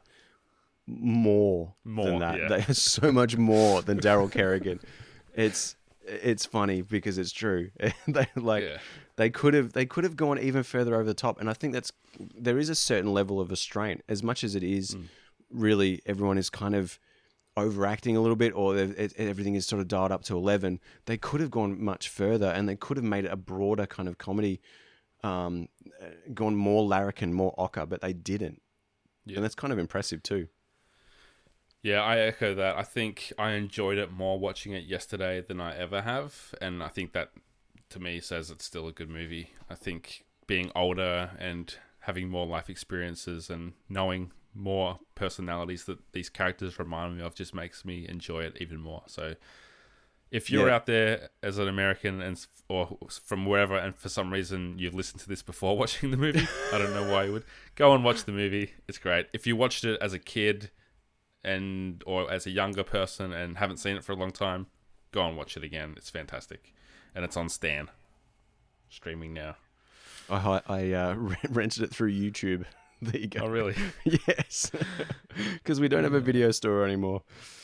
S5: more,
S1: More,
S5: than that.
S1: yeah.
S5: They are so much more than Daryl Kerrigan. It's it's funny because it's true. they like
S1: Yeah.
S5: they could have they could have gone even further over the top, and I think that's there is a certain level of restraint. As much as it is
S1: Mm.
S5: really everyone is kind of overacting a little bit, or it, it- everything is sort of dialed up to eleven. They could have gone much further, and they could have made it a broader kind of comedy, um, uh, gone more larrikin, more ochre, but they didn't,
S1: Yeah.
S5: and that's kind of impressive too.
S1: Yeah, I echo that. I think I enjoyed it more watching it yesterday than I ever have, and I think that, to me, says it's still a good movie. I think being older and having more life experiences and knowing more personalities that these characters remind me of just makes me enjoy it even more. So if you're
S5: Yeah.
S1: out there as an American and or from wherever, and for some reason you've listened to this before watching the movie, I don't know why you would, go and watch the movie. It's great. If you watched it as a kid and or as a younger person and haven't seen it for a long time, go and watch it again. It's fantastic. And it's on Stan, streaming now.
S5: I hi- I uh, rented it through YouTube. There you go.
S1: Oh, really?
S5: Yes, because we don't have a video store anymore.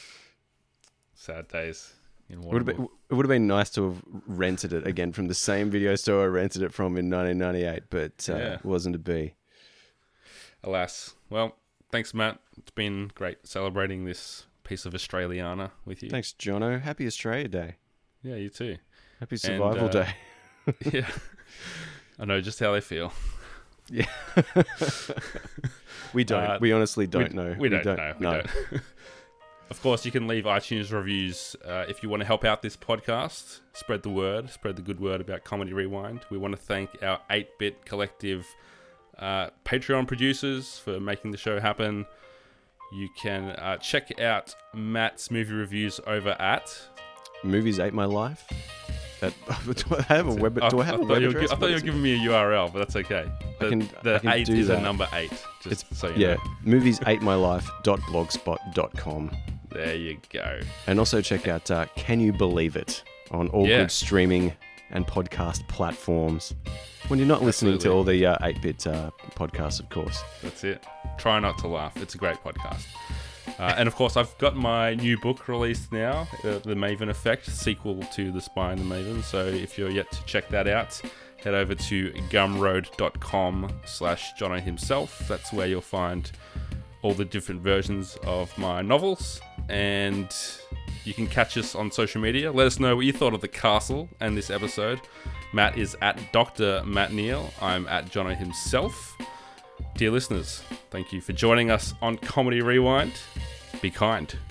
S1: Sad days in
S5: Would have
S1: Waterloo.
S5: been, it would have been nice to have rented it again from the same video store I rented it from in nineteen ninety-eight, but uh,
S1: Yeah.
S5: it wasn't to be.
S1: Alas. Well, thanks, Matt. It's been great celebrating this piece of Australiana with you.
S5: Thanks, Jono. Happy Australia Day.
S1: Yeah, you too.
S5: Happy Survival
S1: uh,
S5: Day.
S1: Yeah. I know just how they feel.
S5: Yeah. we don't.
S1: Uh,
S5: we honestly don't
S1: we,
S5: know.
S1: We don't, know. We
S5: No.
S1: don't. Of course, you can leave iTunes reviews uh, if you want to help out this podcast. Spread the word. Spread the good word about Comedy Rewind. We want to thank our eight-Bit Collective uh, Patreon producers for making the show happen. You can uh, check out Matt's movie reviews over at...
S5: Movies ate my life. That, do I have a web?
S1: I,
S5: Do I have
S1: I
S5: a
S1: thought
S5: web
S1: you were,
S5: address?
S1: I thought
S5: What
S1: you were
S5: is it?
S1: giving me a U R L, but that's okay. The,
S5: I can-
S1: the
S5: I can
S1: eight
S5: do
S1: is a
S5: that.
S1: number eight. Just
S5: It's
S1: so you
S5: yeah.
S1: know.
S5: movies ate my life dot blogspot dot com.
S1: There you go.
S5: And also check out uh, Can You Believe It on all
S1: Yeah.
S5: good streaming and podcast platforms. When you're not listening to
S1: Absolutely.
S5: all the uh, eight-bit uh, podcasts, of course.
S1: That's it. Try not to laugh. It's a great podcast. Uh, and of course, I've got my new book released now, uh, The Maven Effect, sequel to The Spy and the Maven. So if you're yet to check that out, head over to gumroad.com slash Jono himself. That's where you'll find all the different versions of my novels. And you can catch us on social media. Let us know what you thought of The Castle and this episode. Matt is at Doctor Matt Neal. I'm at Jono himself. Dear listeners, thank you for joining us on Comedy Rewind. Be kind.